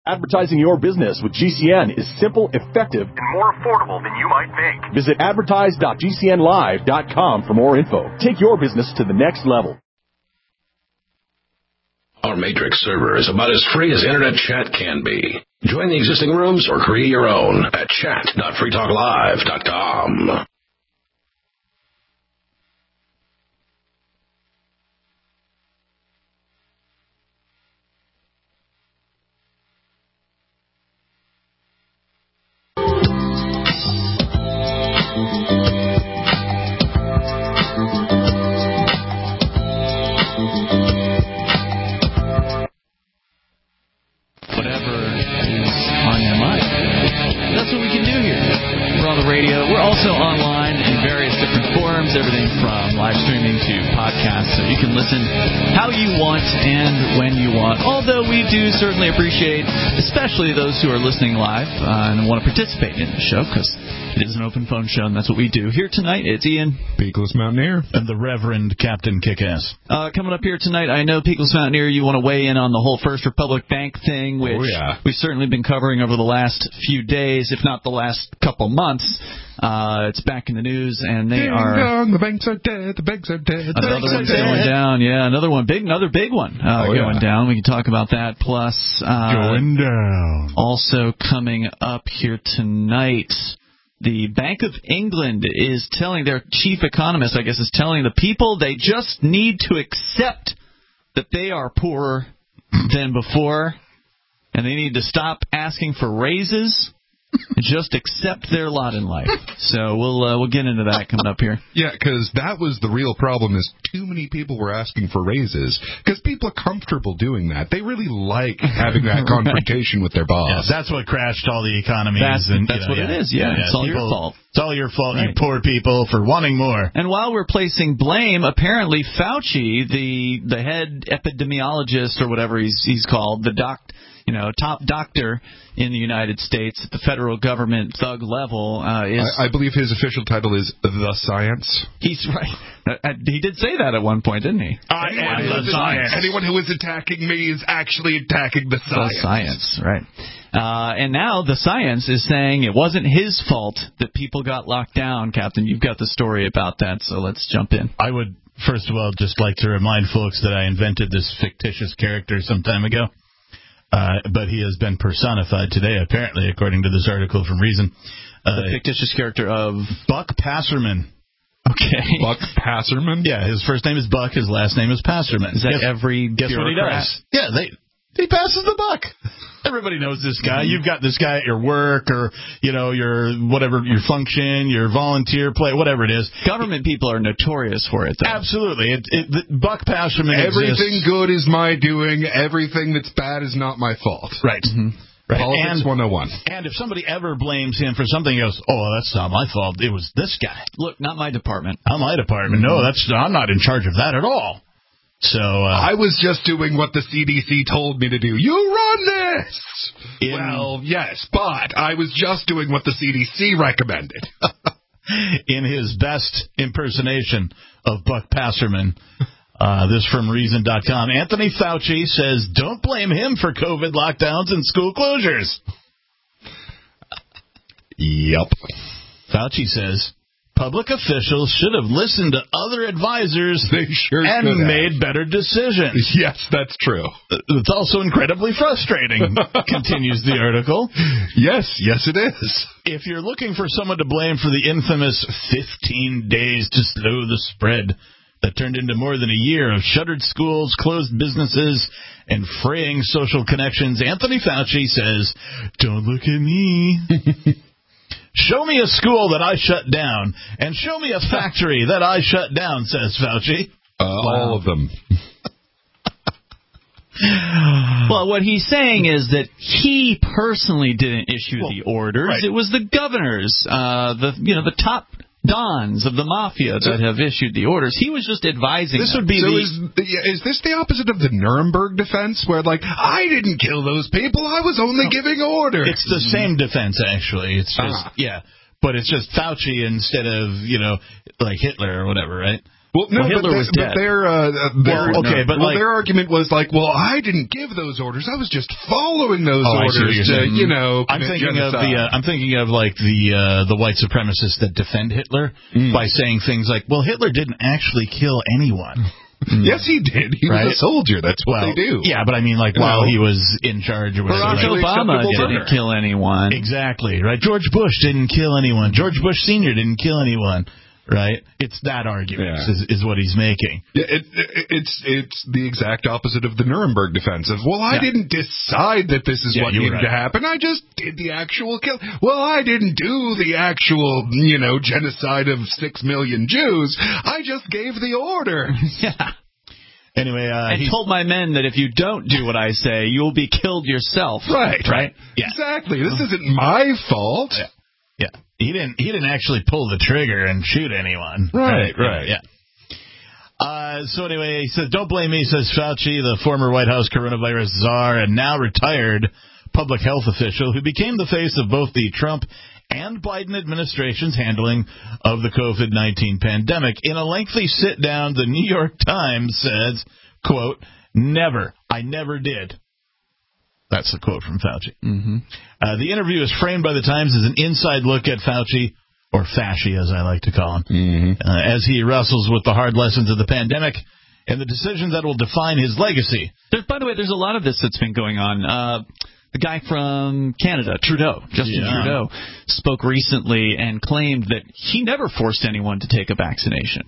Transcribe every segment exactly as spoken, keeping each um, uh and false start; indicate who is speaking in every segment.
Speaker 1: Advertising your business with G C N is simple, effective, and more affordable than you might think. Visit advertise dot g c n live dot com for more info. Take your business to the next level.
Speaker 2: Our Matrix server is about as free as internet chat can be. Join the existing rooms or create your own at chat dot free talk live dot com.
Speaker 3: Radio. We're also online in various different forums, everything from live streaming to podcasts, so you can listen how you want and when you want. Although we do certainly appreciate, especially those who are listening live uh, and want to participate in the show, because it is an open phone show, and that's what we do. Here tonight, it's Ian.
Speaker 4: Peakless Mountaineer.
Speaker 5: And the Reverend Captain Kickass.
Speaker 3: Uh, coming up here tonight, I know, Peakless Mountaineer, you want to weigh in on the whole First Republic Bank thing, which
Speaker 4: oh, yeah.
Speaker 3: we've certainly been covering over the last few days, if not the last couple months. Uh, it's back in the news, and they
Speaker 4: Ding
Speaker 3: are...
Speaker 4: dong, the banks are dead, the banks are dead. The
Speaker 3: another
Speaker 4: banks
Speaker 3: one's
Speaker 4: are
Speaker 3: going
Speaker 4: dead.
Speaker 3: down, yeah, another one, big, another big one uh,
Speaker 4: oh,
Speaker 3: going
Speaker 4: yeah.
Speaker 3: down. We can talk about that, plus... Uh,
Speaker 5: going down.
Speaker 3: Also coming up here tonight... The Bank of England is telling, their chief economist, I guess, is telling the people they just need to accept that they are poorer than before, and they need to stop asking for raises and just accept their lot in life. So we'll uh, we'll get into that coming up here.
Speaker 4: Yeah, because that was the real problem, is too many people were asking for raises, because people are comfortable doing that. They really like having that confrontation with their boss.
Speaker 5: Yeah, that's what crashed all the economies.
Speaker 3: That's,
Speaker 5: and,
Speaker 3: that's
Speaker 5: you know,
Speaker 3: what
Speaker 5: yeah.
Speaker 3: it is, yeah.
Speaker 5: yeah
Speaker 3: it's all
Speaker 5: people,
Speaker 3: your fault.
Speaker 5: It's all your fault,
Speaker 3: right.
Speaker 5: You poor people, for wanting more.
Speaker 3: And while we're placing blame, apparently Fauci, the the head epidemiologist or whatever he's he's called, the doc, you know, top doctor in the United States at the federal government thug level, uh, is...
Speaker 4: I, I believe his official title is The Science.
Speaker 3: He's right. Uh, he did say that at one point, didn't he?
Speaker 4: I am the science. Anyone who is attacking me is actually attacking the science.
Speaker 3: The science, right. Uh, and now the science is saying it wasn't his fault that people got locked down, Captain. You've got the story about that, so let's jump in.
Speaker 5: I would, first of all, just like to remind folks that I invented this fictitious character some time ago. Uh, but he has been personified today, apparently, according to this article from Reason. Uh,
Speaker 3: the fictitious character of...
Speaker 5: Buck Passerman.
Speaker 3: Okay.
Speaker 4: Buck Passerman?
Speaker 5: Yeah, his first name is Buck, his last name is Passerman.
Speaker 3: Is that
Speaker 5: guess,
Speaker 3: every
Speaker 5: Guess what he does? Yeah, they... He passes the buck. Everybody knows this guy. You've got this guy at your work or, you know, your whatever, your function, your volunteer play, whatever it is.
Speaker 3: Government people are notorious for it, though.
Speaker 5: Absolutely. It, it, the Buck Passerman
Speaker 4: Everything
Speaker 5: exists.
Speaker 4: good is my doing. Everything that's bad is not my fault.
Speaker 5: Right.
Speaker 3: Mm-hmm.
Speaker 5: Right.
Speaker 4: Politics
Speaker 5: and,
Speaker 4: one oh one.
Speaker 5: And if somebody ever blames him for something, he goes, oh, that's not my fault. It was this guy.
Speaker 3: Look, not my department.
Speaker 5: Not my department. Mm-hmm. No, that's I'm not in charge of that at all. So uh,
Speaker 4: I was just doing what the C D C told me to do. You run this!
Speaker 5: In,
Speaker 4: well, yes, but I was just doing what the C D C recommended.
Speaker 5: In his best impersonation of Buck Passerman, uh, this from Reason dot com, Anthony Fauci says don't blame him for COVID lockdowns and school closures.
Speaker 4: Yep.
Speaker 5: Fauci says public officials should have listened to other advisors
Speaker 4: they sure
Speaker 5: and
Speaker 4: could have.
Speaker 5: made better decisions.
Speaker 4: Yes, that's true.
Speaker 5: It's also incredibly frustrating, continues the article.
Speaker 4: Yes, yes it is.
Speaker 5: If you're looking for someone to blame for the infamous fifteen days to slow the spread that turned into more than a year of shuttered schools, closed businesses, and fraying social connections, Anthony Fauci says, don't look at me. Show me a school that I shut down, and show me a factory that I shut down, says Fauci.
Speaker 4: Uh, wow. All of them.
Speaker 3: Well, what he's saying is that he personally didn't issue well, the orders. Right. It was the governors, uh, the you know the top dons of the mafia that have issued the orders. He was just advising
Speaker 4: this
Speaker 3: them.
Speaker 4: Would be so
Speaker 3: the,
Speaker 4: is, is this the opposite of the Nuremberg defense, where, like, I didn't kill those people, I was only no, giving orders?
Speaker 5: It's the same defense, actually. It's just, ah. yeah, but it's just Fauci instead of, you know, like Hitler or whatever, right?
Speaker 4: Well, no,
Speaker 3: well, Hitler
Speaker 4: but,
Speaker 3: was
Speaker 4: the,
Speaker 3: dead.
Speaker 4: but their, uh, their,
Speaker 5: well, okay, but
Speaker 4: well,
Speaker 5: like,
Speaker 4: their argument was like, well, I didn't give those orders. I was just following those
Speaker 5: oh,
Speaker 4: orders to, you know,
Speaker 5: I'm thinking genocide. of the, uh, I'm thinking of like the, uh, the white supremacists that defend Hitler mm. by saying things like, well, Hitler didn't actually kill anyone.
Speaker 4: Mm. Yes, he did. He
Speaker 5: right?
Speaker 4: was a soldier. That's what
Speaker 5: well,
Speaker 4: they do.
Speaker 5: Yeah, but I mean, like,
Speaker 4: you
Speaker 5: while
Speaker 4: know,
Speaker 5: he was in charge or whatever.
Speaker 3: Barack
Speaker 5: right?
Speaker 3: Obama didn't kill anyone.
Speaker 5: Exactly, right? George Bush didn't kill anyone. George Bush Senior didn't kill anyone. Right? It's that argument yeah. is, is what he's making.
Speaker 4: Yeah, it, it, it's it's the exact opposite of the Nuremberg defense of, well, I yeah. didn't decide that this is yeah, what needed right. to happen. I just did the actual kill. Well, I didn't do the actual, you know, genocide of six million Jews. I just gave the order.
Speaker 3: yeah.
Speaker 5: Anyway, uh,
Speaker 3: and told my men that if you don't do what I say, you'll be killed yourself.
Speaker 4: Right.
Speaker 5: Right?
Speaker 4: Yeah. Exactly. This isn't my fault.
Speaker 5: Yeah. Yeah, he didn't. He didn't actually pull the trigger and shoot anyone.
Speaker 4: Right, right. right.
Speaker 5: Yeah. Uh, so anyway, he says, "Don't blame me," says Fauci, the former White House coronavirus czar and now retired public health official who became the face of both the Trump and Biden administration's handling of the COVID nineteen pandemic. In a lengthy sit-down, the New York Times says, "Quote: Never. I never did." That's the quote from Fauci.
Speaker 3: Mm-hmm.
Speaker 5: Uh, the interview is framed by the Times as an inside look at Fauci, or Fasci as I like to call him,
Speaker 4: mm-hmm.
Speaker 5: uh, as he wrestles with the hard lessons of the pandemic and the decisions that will define his legacy.
Speaker 3: There, by the way, there's a lot of this that's been going on. Uh, the guy from Canada, Trudeau, Justin
Speaker 5: yeah.
Speaker 3: Trudeau, spoke recently and claimed that he never forced anyone to take a vaccination,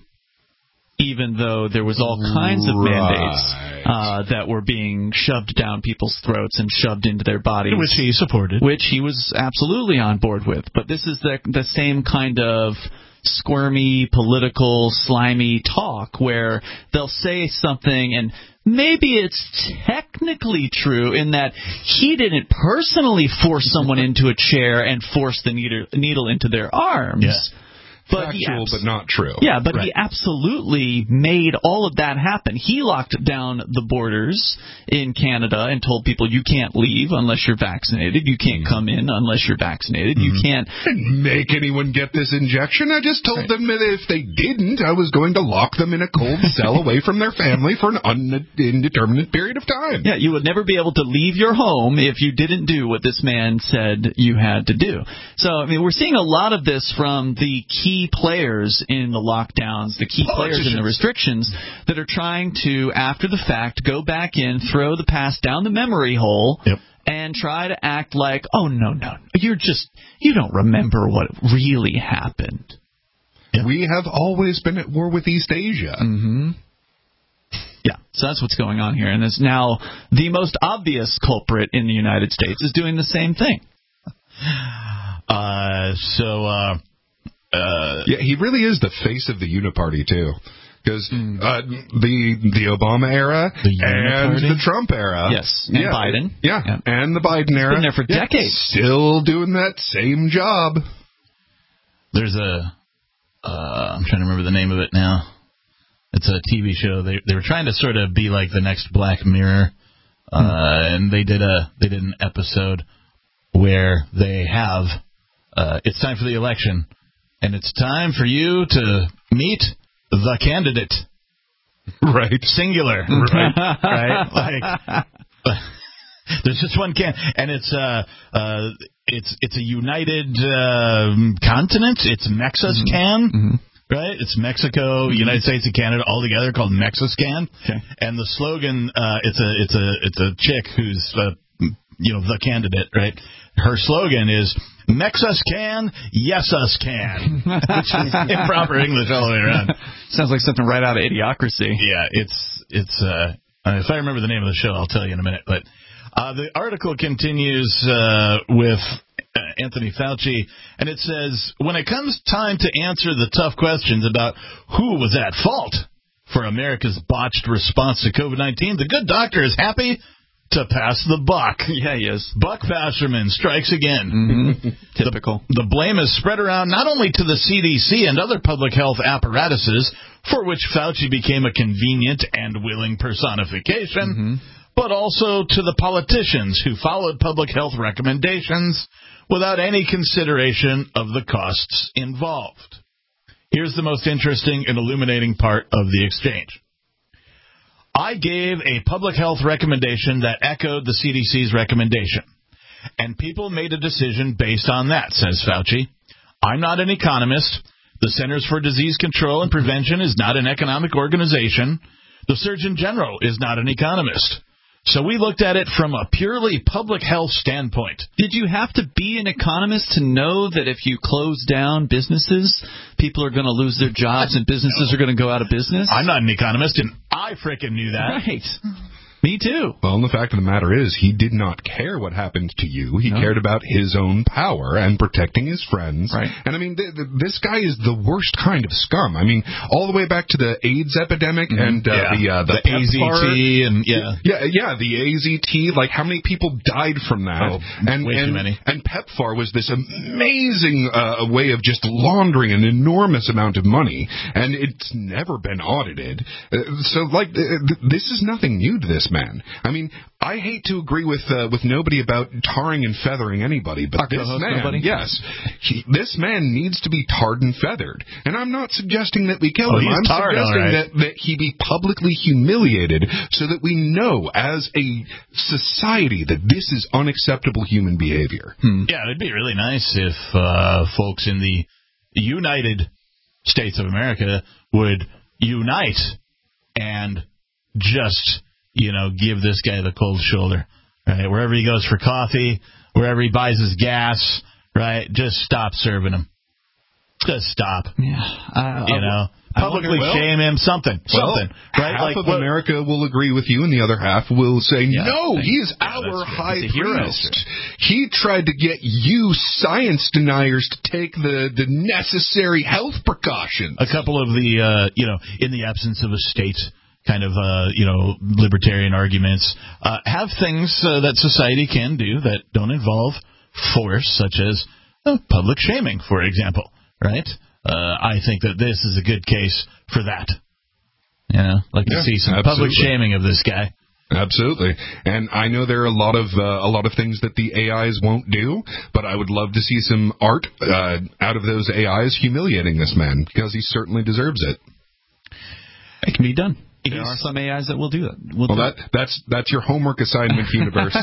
Speaker 3: even though there was all kinds of
Speaker 4: right.
Speaker 3: mandates uh, that were being shoved down people's throats and shoved into their bodies.
Speaker 5: Which he supported.
Speaker 3: Which he was absolutely on board with. But this is the, the same kind of squirmy, political, slimy talk where they'll say something and maybe it's technically true in that he didn't personally force someone into a chair and force the needle, needle into their arms.
Speaker 5: Yeah.
Speaker 3: But
Speaker 4: Factual,
Speaker 3: abs-
Speaker 4: but not true.
Speaker 3: Yeah, but
Speaker 5: right.
Speaker 3: he absolutely made all of that happen. He locked down the borders in Canada and told people you can't leave unless you're vaccinated. You can't mm-hmm. come in unless you're vaccinated. Mm-hmm. You can't
Speaker 4: I didn't make anyone get this injection. I just told right. them that if they didn't, I was going to lock them in a cold cell away from their family for an un- indeterminate period of time.
Speaker 3: Yeah, you would never be able to leave your home if you didn't do what this man said you had to do. So, I mean, we're seeing a lot of this from the key players in the lockdowns, the key players in the restrictions that are trying to, after the fact, go back in, throw the past down the memory hole,
Speaker 5: yep.
Speaker 3: and try to act like, oh, no, no, you're just, you don't remember what really happened.
Speaker 4: Yep. We have always been at war with East Asia.
Speaker 3: Mm-hmm. Yeah, so that's what's going on here. And it's now the most obvious culprit in the United States is doing the same thing.
Speaker 5: Uh, so, uh, Uh,
Speaker 4: yeah, he really is the face of the Uniparty, too. Because mm. uh, the the Obama era
Speaker 5: the
Speaker 4: and the Trump era.
Speaker 3: Yes, and
Speaker 4: yeah,
Speaker 3: Biden.
Speaker 4: Yeah, yeah, and the Biden era.
Speaker 3: It's been there for
Speaker 4: yeah,
Speaker 3: decades.
Speaker 4: Still doing that same job.
Speaker 5: There's a, uh, I'm trying to remember the name of it now. It's a T V show. They they were trying to sort of be like the next Black Mirror, uh, mm. and they did a they did an episode where they have, uh, it's time for the election. And it's time for you to meet the candidate.
Speaker 4: Right.
Speaker 5: Singular. Right. right. Like, there's just one can, and it's uh, uh, it's it's a united uh, continent. It's Mexiscan.
Speaker 3: Mm-hmm.
Speaker 5: Right. It's Mexico, mm-hmm. United States, and Canada all together called Mexiscan.
Speaker 3: Okay.
Speaker 5: And the slogan, uh, it's a it's a it's a chick who's uh, you know the candidate. Right. Her slogan is Mexiscan, yes us can, which is improper English all the way around.
Speaker 3: Sounds like something right out of Idiocracy.
Speaker 5: Yeah, it's it's. Uh, if I remember the name of the show, I'll tell you in a minute. But uh, the article continues uh, with uh, Anthony Fauci, and it says, when it comes time to answer the tough questions about who was at fault for America's botched response to COVID nineteen, the good doctor is happy to pass the buck.
Speaker 3: Yeah, he is.
Speaker 5: Buck Wasserman strikes again.
Speaker 3: Mm-hmm. Typical.
Speaker 5: The, the blame is spread around not only to the C D C and other public health apparatuses, for which Fauci became a convenient and willing personification,
Speaker 3: mm-hmm.
Speaker 5: but also to the politicians who followed public health recommendations without any consideration of the costs involved. Here's the most interesting and illuminating part of the exchange. I gave a public health recommendation that echoed the C D C's recommendation, and people made a decision based on that, says Fauci. I'm not an economist. The Centers for Disease Control and Prevention is not an economic organization. The Surgeon General is not an economist. So we looked at it from a purely public health standpoint.
Speaker 3: Did you have to be an economist to know that if you close down businesses, people are going to lose their jobs and businesses no. are going to go out of business?
Speaker 5: I'm not an economist, and I frickin' knew that.
Speaker 3: Right. Me too.
Speaker 4: Well, and the fact of the matter is, he did not care what happened to you. He no. cared about his own power and protecting his friends.
Speaker 3: Right.
Speaker 4: And I mean, th- th- this guy is the worst kind of scum. I mean, all the way back to the AIDS epidemic mm-hmm. and uh,
Speaker 5: yeah.
Speaker 4: the uh, the,
Speaker 5: the A Z T and yeah,
Speaker 4: yeah, yeah, the A Z T. Like, how many people died from that?
Speaker 5: Oh,
Speaker 4: and,
Speaker 5: way
Speaker 4: and,
Speaker 5: too many.
Speaker 4: And PEPFAR was this amazing uh, way of just laundering an enormous amount of money, and it's never been audited. Uh, so, like, uh, th- this is nothing new to this man. I mean, I hate to agree with uh, with nobody about tarring and feathering anybody, but this man, nobody? yes, he, this man needs to be tarred and feathered. And I'm not suggesting that we kill
Speaker 5: oh,
Speaker 4: him. I'm
Speaker 5: tarred,
Speaker 4: suggesting
Speaker 5: right.
Speaker 4: that, that he be publicly humiliated so that we know as a society that this is unacceptable human behavior.
Speaker 5: Hmm. Yeah, it'd be really nice if uh, folks in the United States of America would unite and just... you know, give this guy the cold shoulder, right? Wherever he goes for coffee, wherever he buys his gas, right? Just stop serving him. Just stop.
Speaker 3: Yeah. Uh,
Speaker 5: you know, publicly
Speaker 4: well,
Speaker 5: shame him, something,
Speaker 4: well,
Speaker 5: something, right?
Speaker 4: Half
Speaker 5: like,
Speaker 4: of
Speaker 5: what,
Speaker 4: America will agree with you, and the other half will say,
Speaker 3: yeah,
Speaker 4: no, he is
Speaker 5: yeah,
Speaker 4: our high
Speaker 5: He's a hero.
Speaker 4: priest. He tried to get you science deniers to take the, the necessary health precautions.
Speaker 5: A couple of the, uh, you know, in the absence of a state kind of, uh, you know, libertarian arguments, uh, have things uh, that society can do that don't involve force, such as uh, public shaming, for example, right? Uh, I think that this is a good case for that. You know, like
Speaker 4: yeah,
Speaker 5: to see some
Speaker 4: absolutely.
Speaker 5: public shaming of this guy.
Speaker 4: Absolutely. And I know there are a lot of uh, a lot of things that the A Is won't do, but I would love to see some art uh, out of those A Is humiliating this man, because he certainly deserves it.
Speaker 3: It can be done. There are some A Is that will do that. We'll
Speaker 4: well,
Speaker 3: do
Speaker 4: that, that's that's your homework assignment, universe.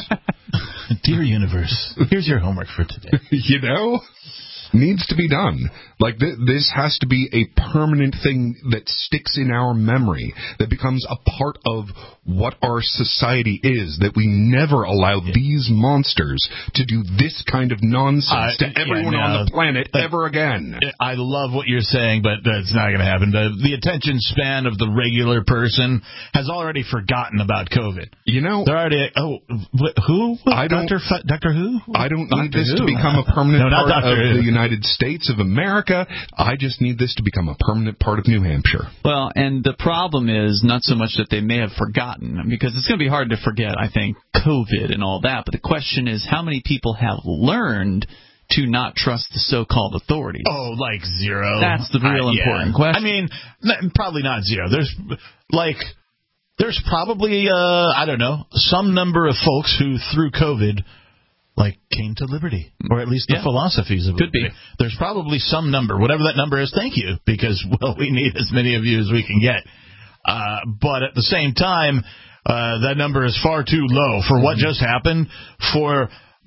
Speaker 5: Dear universe, here's your homework for today.
Speaker 4: You know? Needs to be done. Like, th- this has to be a permanent thing that sticks in our memory, that becomes a part of what our society is, that we never allow yeah. these monsters to do this kind of nonsense uh, to everyone yeah, no,
Speaker 5: on
Speaker 4: the planet uh, ever again.
Speaker 5: I love what you're saying, but that's not going to happen. The, the attention span of the regular person has already forgotten about COVID.
Speaker 4: You know,
Speaker 5: they're already, oh, what, who?
Speaker 4: I don't,
Speaker 5: Doctor F- Doctor Who?
Speaker 4: I don't
Speaker 5: Doctor
Speaker 4: need this
Speaker 5: Who?
Speaker 4: to become a permanent
Speaker 5: no,
Speaker 4: part
Speaker 5: Doctor
Speaker 4: of
Speaker 5: Who.
Speaker 4: the United States of America. I just need this to become a permanent part of New Hampshire.
Speaker 3: Well, and the problem is not so much that they may have forgotten, because it's going to be hard to forget, I think, COVID and all that, but the question is how many people have learned to not trust the so-called authorities?
Speaker 5: Oh, like zero.
Speaker 3: That's the real
Speaker 5: uh,
Speaker 3: important
Speaker 5: yeah.
Speaker 3: question.
Speaker 5: I mean, n- probably not zero. There's, like, there's probably, uh, I don't know, some number of folks who, through COVID, like, came to liberty, or at least the yeah. philosophies of
Speaker 3: Could
Speaker 5: liberty.
Speaker 3: be.
Speaker 5: There's probably some number, whatever that number is, thank you, because, well, we need as many of you as we can get. Uh, but at the same time, uh, that number is far too low for what just happened, for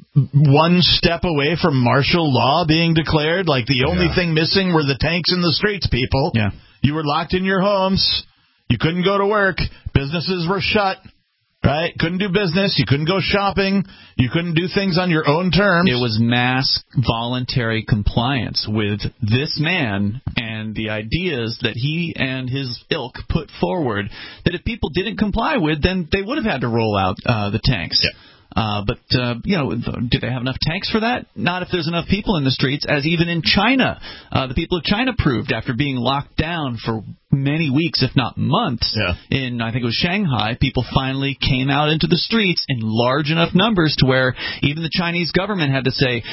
Speaker 5: one step away from martial law being declared. Like, the only
Speaker 4: yeah.
Speaker 5: thing missing were the tanks in the streets, people.
Speaker 3: Yeah.
Speaker 5: You were locked in your homes. You couldn't go to work. Businesses were shut. Right? Couldn't do business. You couldn't go shopping. You couldn't do things on your own terms.
Speaker 3: It was mass voluntary compliance with this man and the ideas that he and his ilk put forward, that if people didn't comply with, then they would have had to roll out uh, the tanks.
Speaker 5: Yeah.
Speaker 3: Uh, but, uh, you know, do they have enough tanks for that? Not if there's enough people in the streets, as even in China. Uh, the people of China proved after being locked down for many weeks, if not months,
Speaker 5: yeah.
Speaker 3: in, I think it was Shanghai, people finally came out into the streets in large enough numbers to where even the Chinese government had to say,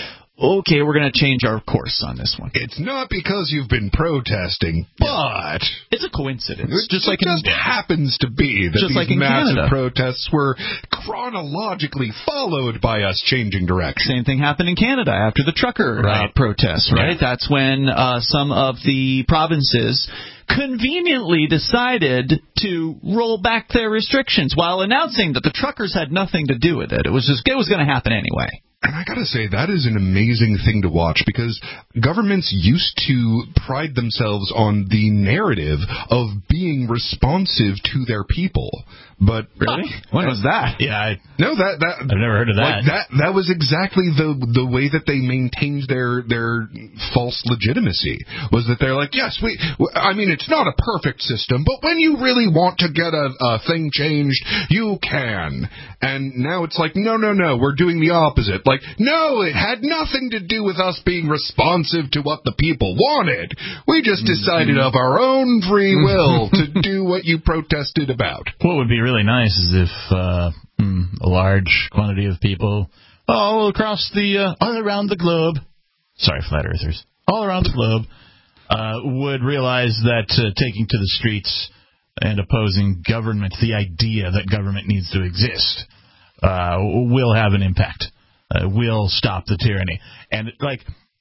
Speaker 3: okay, we're going to change our course on this one.
Speaker 4: It's not because you've been protesting, but
Speaker 3: it's a coincidence.
Speaker 4: It
Speaker 3: just like
Speaker 4: just
Speaker 3: in,
Speaker 4: happens to be that
Speaker 3: just
Speaker 4: these
Speaker 3: like in
Speaker 4: massive
Speaker 3: Canada.
Speaker 4: protests were chronologically followed by us changing direction.
Speaker 3: Same thing happened in Canada after the trucker
Speaker 5: right.
Speaker 3: uh, protests, right?
Speaker 5: Yeah.
Speaker 3: That's when uh, some of the provinces conveniently decided to roll back their restrictions while announcing that the truckers had nothing to do with it. It was just it was going to happen anyway.
Speaker 4: And I gotta say, that is an amazing thing to watch, because governments used to pride themselves on the narrative of being responsive to their people. But
Speaker 3: really, when was that?
Speaker 5: Yeah, I,
Speaker 4: no, that that
Speaker 5: I've never heard of that.
Speaker 4: Like that that was exactly the the way that they maintained their their false legitimacy. Was that they're like, yes, we. I mean, it's not a perfect system, but when you really want to get a, a thing changed, you can. And now it's like, no, no, no, we're doing the opposite. Like, no, it had nothing to do with us being responsive to what the people wanted. We just decided of our own free will to do what you protested about.
Speaker 5: What would be really nice is if uh, a large quantity of people all across the, uh, all around the globe, sorry, flat earthers, all around the globe, uh, would realize that uh, taking to the streets and opposing government, the idea that government needs to exist, uh, will have an impact. Uh, will stop the tyranny. And, like,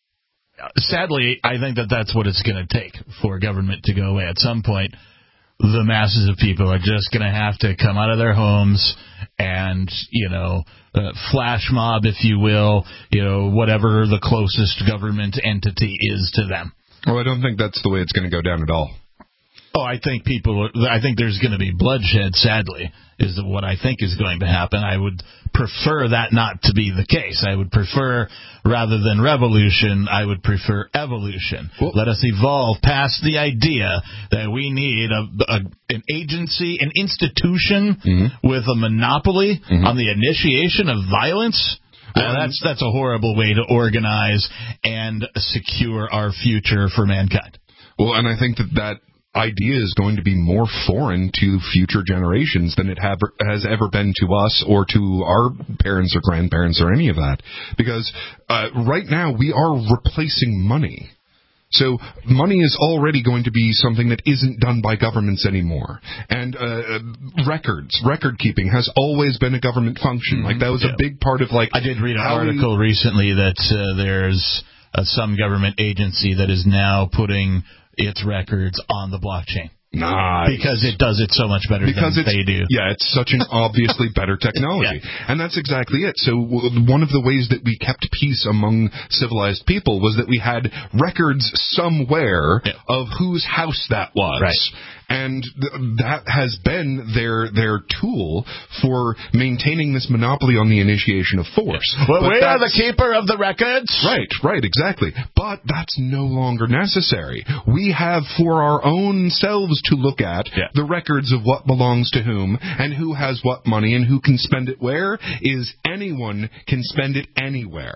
Speaker 5: sadly, I think that that's what it's going to take for government to go away. At some point, the masses of people are just going to have to come out of their homes and, you know, uh, flash mob, if you will, you know, whatever the closest government entity is to them.
Speaker 4: Well, I don't think that's the way it's going to go down at all.
Speaker 5: Oh, I think people. I think there's going to be bloodshed. Sadly, is what I think is going to happen. I would prefer that not to be the case. I would prefer, rather than revolution, I would prefer evolution. Well, let us evolve past the idea that we need a, a an agency, an institution mm-hmm. with a monopoly mm-hmm. on the initiation of violence. Uh, that's that's a horrible way to organize and secure our future for mankind.
Speaker 4: Well, and I think that that idea is going to be more foreign to future generations than it have, has ever been to us or to our parents or grandparents or any of that. Because uh, right now we are replacing money. So money is already going to be something that isn't done by governments anymore. And uh, records, record keeping has always been a government function. Mm-hmm. Like that was yeah. a big part of like...
Speaker 5: I did read an article we, recently that uh, there's uh, some government agency that is now putting its records on the blockchain.
Speaker 4: Nice.
Speaker 5: Because it does it so much better
Speaker 4: because
Speaker 5: than
Speaker 4: it's,
Speaker 5: they do.
Speaker 4: Yeah, it's such an obviously better technology. Yeah. And that's exactly it. So one of the ways that we kept peace among civilized people was that we had records somewhere yeah. of whose house that was.
Speaker 5: Right.
Speaker 4: And th- that has been their their tool for maintaining this monopoly on the initiation of force.
Speaker 5: Yeah. Well, we are the keeper of the records.
Speaker 4: Right, right, exactly. But that's no longer necessary. We have for our own selves to look at yeah. the records of what belongs to whom and who has what money and who can spend it where is anyone can spend it anywhere.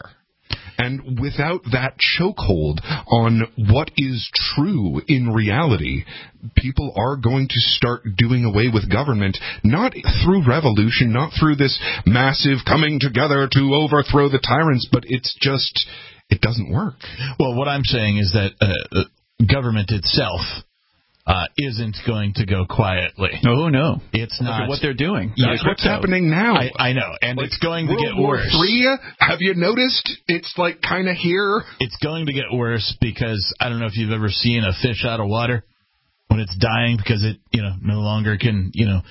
Speaker 4: And without that chokehold on what is true in reality, people are going to start doing away with government, not through revolution, not through this massive coming together to overthrow the tyrants, but it's just, it doesn't work.
Speaker 5: Well, what I'm saying is that uh, government itself Uh, isn't going to go quietly.
Speaker 3: No, no.
Speaker 5: It's
Speaker 3: Look
Speaker 5: not.
Speaker 3: at what they're doing.
Speaker 4: That's what's happening now.
Speaker 5: I, I know, and
Speaker 4: like
Speaker 5: it's going to
Speaker 4: World
Speaker 5: get
Speaker 4: War
Speaker 5: worse.
Speaker 4: Three, have you noticed? It's like kind of here.
Speaker 5: It's going to get worse because I don't know if you've ever seen a fish out of water when it's dying because it, you know, no longer can, you know,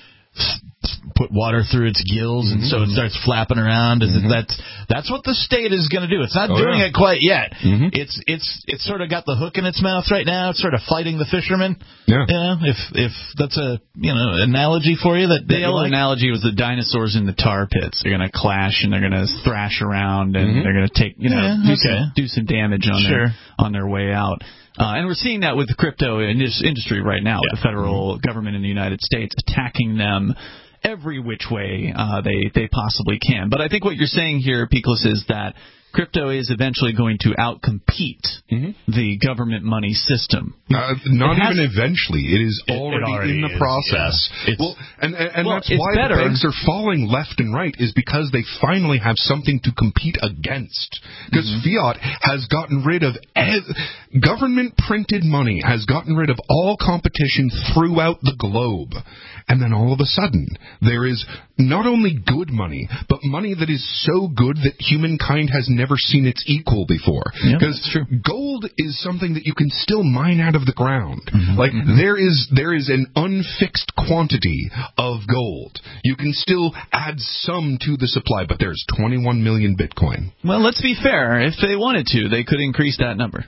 Speaker 5: put water through its gills, and mm-hmm. so it starts flapping around. And mm-hmm. that's that's what the state is going to do. It's not oh, doing yeah. it quite yet. Mm-hmm. It's it's it's sort of got the hook in its mouth right now. It's sort of fighting the fishermen.
Speaker 4: Yeah.
Speaker 5: You know, if if that's a you know analogy for you that
Speaker 3: the old
Speaker 5: like.
Speaker 3: analogy was the dinosaurs in the tar pits. They're going to clash and they're going to thrash around and mm-hmm. they're going to take you know
Speaker 5: yeah,
Speaker 3: do,
Speaker 5: okay.
Speaker 3: some, do some damage on
Speaker 5: sure.
Speaker 3: their on their way out. Uh, and we're seeing that with the crypto industry right now, yeah. with the federal mm-hmm. government in the United States attacking them every which way uh, they they possibly can. But I think what you're saying here, Peakless, is that crypto is eventually going to outcompete mm-hmm. the government money system.
Speaker 4: Uh, not has, even eventually. It is already,
Speaker 5: it already
Speaker 4: in the
Speaker 5: is,
Speaker 4: process.
Speaker 5: Yeah.
Speaker 4: Well, and, and, and
Speaker 3: well,
Speaker 4: that's why
Speaker 3: better.
Speaker 4: the banks are falling left and right, is because they finally have something to compete against. Because mm-hmm. fiat has gotten rid of... Ev- government-printed money has gotten rid of all competition throughout the globe. And then all of a sudden, there is not only good money, but money that is so good that humankind has never seen its equal before. Because
Speaker 3: yeah,
Speaker 4: gold is something that you can still mine out of the ground.
Speaker 3: Mm-hmm.
Speaker 4: Like,
Speaker 3: mm-hmm.
Speaker 4: there is there is an unfixed quantity of gold. You can still add some to the supply, but there's twenty-one million Bitcoin.
Speaker 3: Well, let's be fair. If they wanted to, they could increase that number.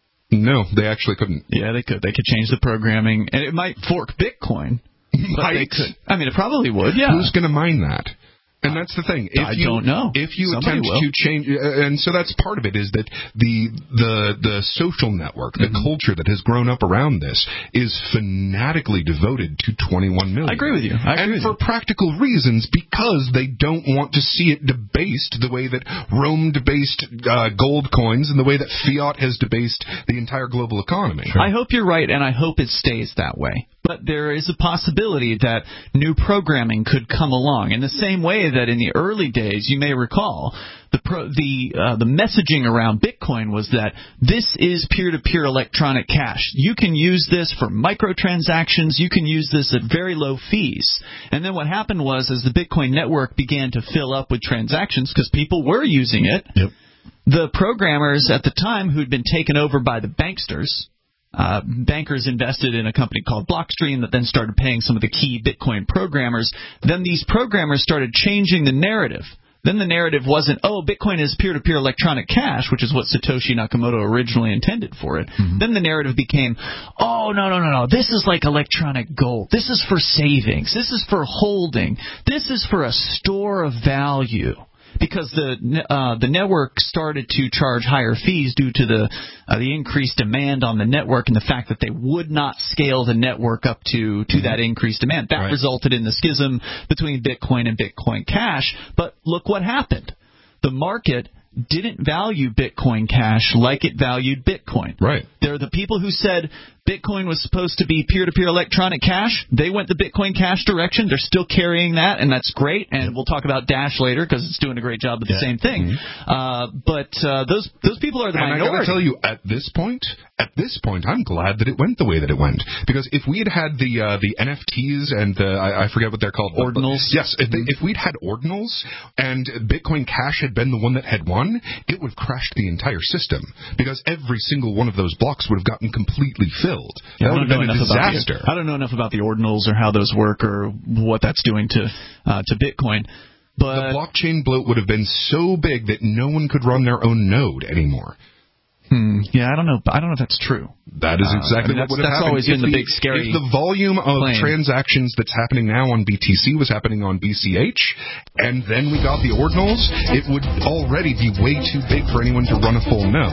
Speaker 4: No, they actually couldn't.
Speaker 3: Yeah, they could. They could change the programming, and it might fork Bitcoin. But
Speaker 4: Might.
Speaker 3: they could. I mean, it probably would, yeah.
Speaker 4: Who's going to mine that? And that's the thing. If
Speaker 3: I
Speaker 4: you,
Speaker 3: don't know.
Speaker 4: If you
Speaker 3: Somebody
Speaker 4: attempt
Speaker 3: will.
Speaker 4: to change, uh, and so that's part of it, is that the the the social network, the mm-hmm. culture that has grown up around this, is fanatically devoted to twenty-one million.
Speaker 3: I agree with you. I agree
Speaker 4: and
Speaker 3: with
Speaker 4: for
Speaker 3: you.
Speaker 4: practical reasons, because they don't want to see it debased the way that Rome debased uh, gold coins and the way that fiat has debased the entire global economy.
Speaker 3: Sure. I hope you're right, and I hope it stays that way. But there is a possibility that new programming could come along in the same way that in the early days, you may recall, the pro, the uh, the messaging around Bitcoin was that this is peer-to-peer electronic cash. You can use this for microtransactions. You can use this at very low fees. And then what happened was, as the Bitcoin network began to fill up with transactions, because people were using it,
Speaker 5: yep.
Speaker 3: the programmers at the time who'd been taken over by the banksters, Uh, bankers invested in a company called Blockstream that then started paying some of the key Bitcoin programmers. Then these programmers started changing the narrative. Then the narrative wasn't, oh, Bitcoin is peer-to-peer electronic cash, which is what Satoshi Nakamoto originally intended for it. Mm-hmm. Then the narrative became, oh, no, no, no, no, this is like electronic gold. This is for savings. This is for holding. This is for a store of value. Because the uh, the network started to charge higher fees due to the uh, the increased demand on the network and the fact that they would not scale the network up to, to that increased demand. That right. resulted in the schism between Bitcoin and Bitcoin Cash. But look what happened. The market didn't value Bitcoin Cash like it valued Bitcoin.
Speaker 4: Right.
Speaker 3: There are the people who said Bitcoin was supposed to be peer-to-peer electronic cash. They went the Bitcoin Cash direction. They're still carrying that, and that's great. And we'll talk about Dash later because it's doing a great job of the yeah. same thing. Mm-hmm. Uh, but uh, those those people are the
Speaker 4: and
Speaker 3: minority.
Speaker 4: And I got to tell you, at this point, at this point, I'm glad that it went the way that it went. Because if we had had the uh, the N F Ts and the, I, I forget what they're called.
Speaker 3: Ordinals?
Speaker 4: But, yes. If, they, if we'd had ordinals and Bitcoin Cash had been the one that had won, it would have crashed the entire system. Because every single one of those blocks would have gotten completely filled.
Speaker 3: Yeah,
Speaker 4: that would have been a disaster.
Speaker 3: The, I don't know enough about the ordinals or how those work or what that's doing to uh, to Bitcoin. But
Speaker 4: the blockchain bloat would have been so big that no one could run their own node anymore.
Speaker 3: Hmm. Yeah, I don't know. I don't know if that's true.
Speaker 4: That is exactly
Speaker 3: uh, I mean,
Speaker 4: what would have
Speaker 3: that's
Speaker 4: happened.
Speaker 3: That's always been
Speaker 4: if
Speaker 3: the,
Speaker 4: the
Speaker 3: big scary
Speaker 4: If the volume of
Speaker 3: claim.
Speaker 4: transactions that's happening now on B T C was happening on B C H, and then we got the ordinals, it would already be way too big for anyone to run a full node.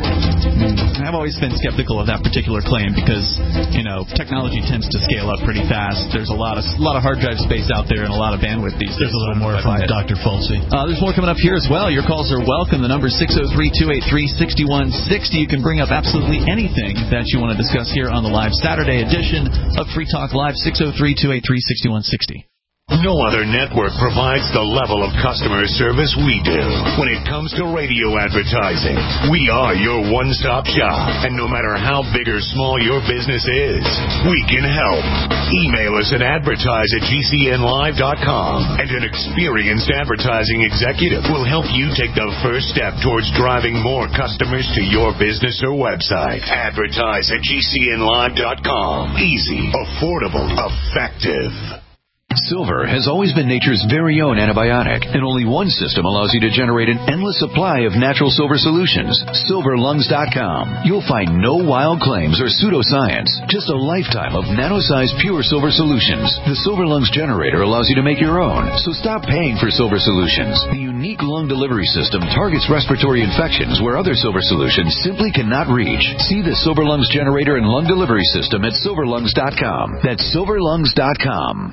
Speaker 3: I've always been skeptical of that particular claim because, you know, technology tends to scale up pretty fast. There's a lot of a lot of hard drive space out there and a lot of bandwidth these days.
Speaker 5: There's a little more from Doctor Fulsey.
Speaker 3: Uh, there's more coming up here as well. Your calls are welcome. The number is six oh three, two eight three, six one six oh. You can bring up absolutely anything that you want to discuss here on the live Saturday edition of Free Talk Live, six oh three, two eight three, six one six oh.
Speaker 6: No other network provides the level of customer service we do. When it comes to radio advertising, we are your one-stop shop. And no matter how big or small your business is, we can help. Email us at advertise at G C N live dot com, and an experienced advertising executive will help you take the first step towards driving more customers to your business or website. Advertise at G C N live dot com. Easy, affordable, effective.
Speaker 7: Silver has always been nature's very own antibiotic, and only one system allows you to generate an endless supply of natural silver solutions. silver lungs dot com. You'll find no wild claims or pseudoscience, just a lifetime of nano-sized pure silver solutions. The Silver Lungs generator allows you to make your own, so stop paying for silver solutions. The unique lung delivery system targets respiratory infections where other silver solutions simply cannot reach. See the Silver Lungs generator and lung delivery system at silver lungs dot com. That's silver lungs dot com.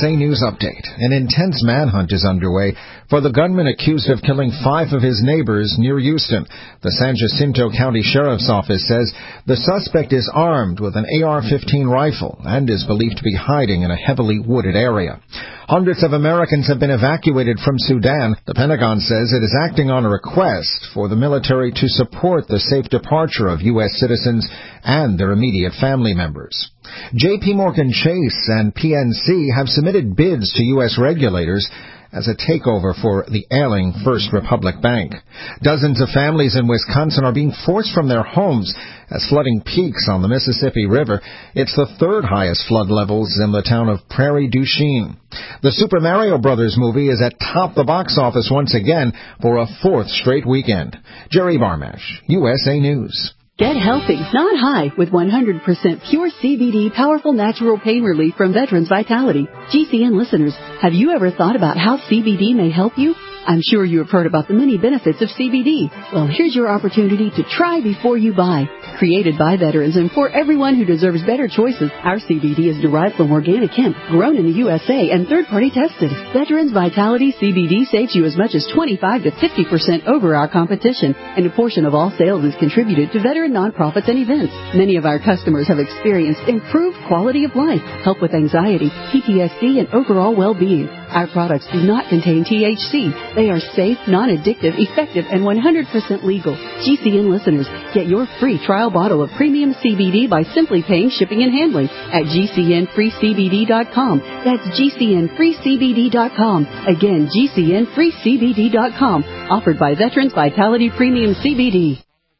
Speaker 8: A News Update. An intense manhunt is underway for the gunman accused of killing five of his neighbors near Houston. The San Jacinto County Sheriff's Office says the suspect is armed with an A R fifteen rifle and is believed to be hiding in a heavily wooded area. Hundreds of Americans have been evacuated from Sudan. The Pentagon says it is acting on a request for the military to support the safe departure of U S citizens and their immediate family members. J P Morgan Chase and P N C have submitted bids to U S regulators as a takeover for the ailing First Republic Bank. Dozens of families in Wisconsin are being forced from their homes as flooding peaks on the Mississippi River. It's the third highest flood levels in the town of Prairie du Chien. The Super Mario Brothers movie is at top the box office once again for a fourth straight weekend. Jerry Barmash, U S A News.
Speaker 9: Get healthy, not high, with one hundred percent pure C B D powerful natural pain relief from Veterans Vitality. G C N listeners, have you ever thought about how C B D may help you? I'm sure you have heard about the many benefits of C B D. Well, here's your opportunity to try before you buy. Created by veterans and for everyone who deserves better choices, our C B D is derived from organic hemp, grown in the U S A, and third-party tested. Veterans Vitality C B D saves you as much as twenty-five to fifty percent over our competition, and a portion of all sales is contributed to veteran nonprofits and events. Many of our customers have experienced improved quality of life, help with anxiety, P T S D, and overall well-being. Our products do not contain T H C. They are safe, non-addictive, effective, and one hundred percent legal. G C N listeners, get your free trial bottle of premium C B D by simply paying shipping and handling at G C N free C B D dot com. That's G C N free C B D dot com. Again, G C N free C B D dot com. Offered by Veterans Vitality Premium C B D.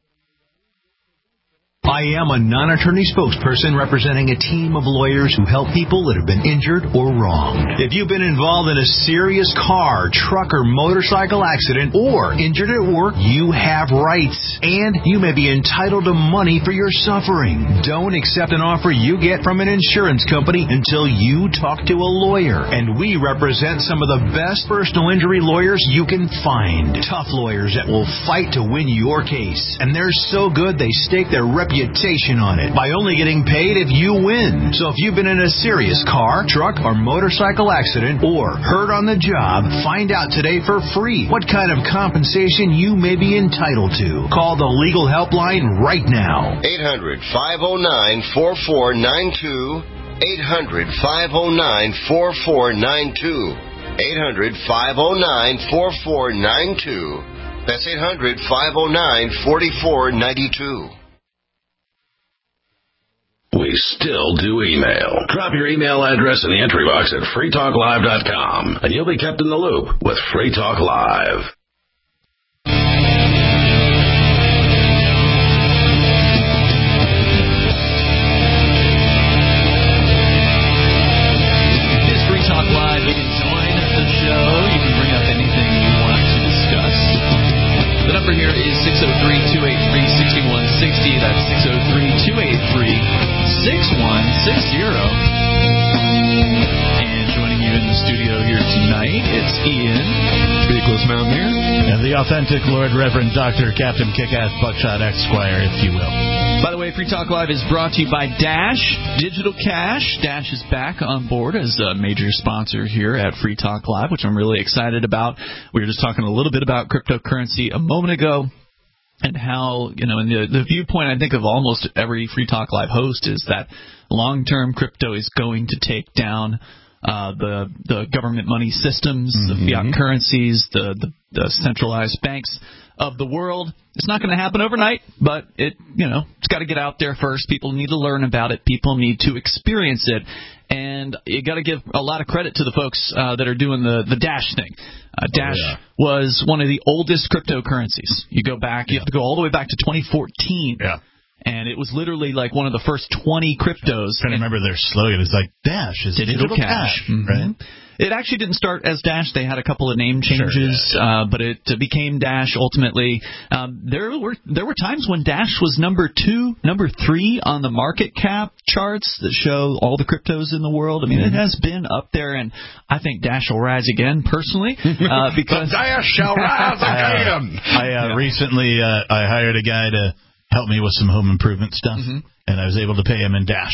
Speaker 10: I am a non-attorney spokesperson representing a team of lawyers who help people that have been injured or wronged. If you've been involved in a serious car, truck, or motorcycle accident or injured at work, you have rights, and you may be entitled to money for your suffering. Don't accept an offer you get from an insurance company until you talk to a lawyer, and we represent some of the best personal injury lawyers you can find. Tough lawyers that will fight to win your case, and they're so good they stake their reputation on it by only getting paid if you win. So if you've been in a serious car, truck, or motorcycle accident or hurt on the job, find out today for free what kind of compensation you may be entitled to. Call the legal helpline right now.
Speaker 11: eight hundred, five oh nine, four four nine two. eight hundred, five oh nine, four four nine two. eight hundred, five oh nine, four four nine two. That's eight hundred, five oh nine, four four nine two.
Speaker 2: We still do email. Drop your email address in the entry box at free talk live dot com, and you'll be kept in the loop with Free Talk Live.
Speaker 3: It's Free Talk Live. You can join the show. You can bring up anything you want to discuss. The number here is six oh three, two eight three, six one six oh. That's six oh three, two eight three, six one six oh. And joining you in the studio here tonight, it's Ian,
Speaker 4: Speakless Mountaineer,
Speaker 5: and the authentic Lord Reverend Doctor Captain Kickass Buckshot Esquire, if you will.
Speaker 3: By the way, Free Talk Live is brought to you by Dash Digital Cash. Dash is back on board as a major sponsor here at Free Talk Live, which I'm really excited about. We were just talking a little bit about cryptocurrency a moment ago, and how, you know, and the, the viewpoint, I think, of almost every Free Talk Live host is that long-term crypto is going to take down uh, the the government money systems, mm-hmm. the fiat currencies, the, the, the centralized banks of the world. It's not going to happen overnight, but it, you know, it's got to get out there first. People need to learn about it. People need to experience it. And you got to give a lot of credit to the folks uh, that are doing the, the Dash thing. Uh, Dash oh, yeah. was one of the oldest cryptocurrencies. You go back, you yeah. have to go all the way back to twenty fourteen.
Speaker 5: Yeah.
Speaker 3: And it was literally like one of the first twenty cryptos.
Speaker 5: I'm trying to remember their slogan. It's like Dash is digital, digital cash, cash
Speaker 3: mm-hmm.
Speaker 5: right?
Speaker 3: It actually didn't start as Dash. They had a couple of name changes, sure, yeah, yeah. Uh, but it uh, became Dash ultimately. Um, there were there were times when Dash was number two, number three on the market cap charts that show all the cryptos in the world. I mean, mm-hmm. it has been up there, and I think Dash will rise again, personally, uh, because
Speaker 4: Dash shall rise again.
Speaker 5: I, uh, I uh, yeah. recently uh, I hired a guy to help me with some home improvement stuff, mm-hmm. and I was able to pay him in Dash.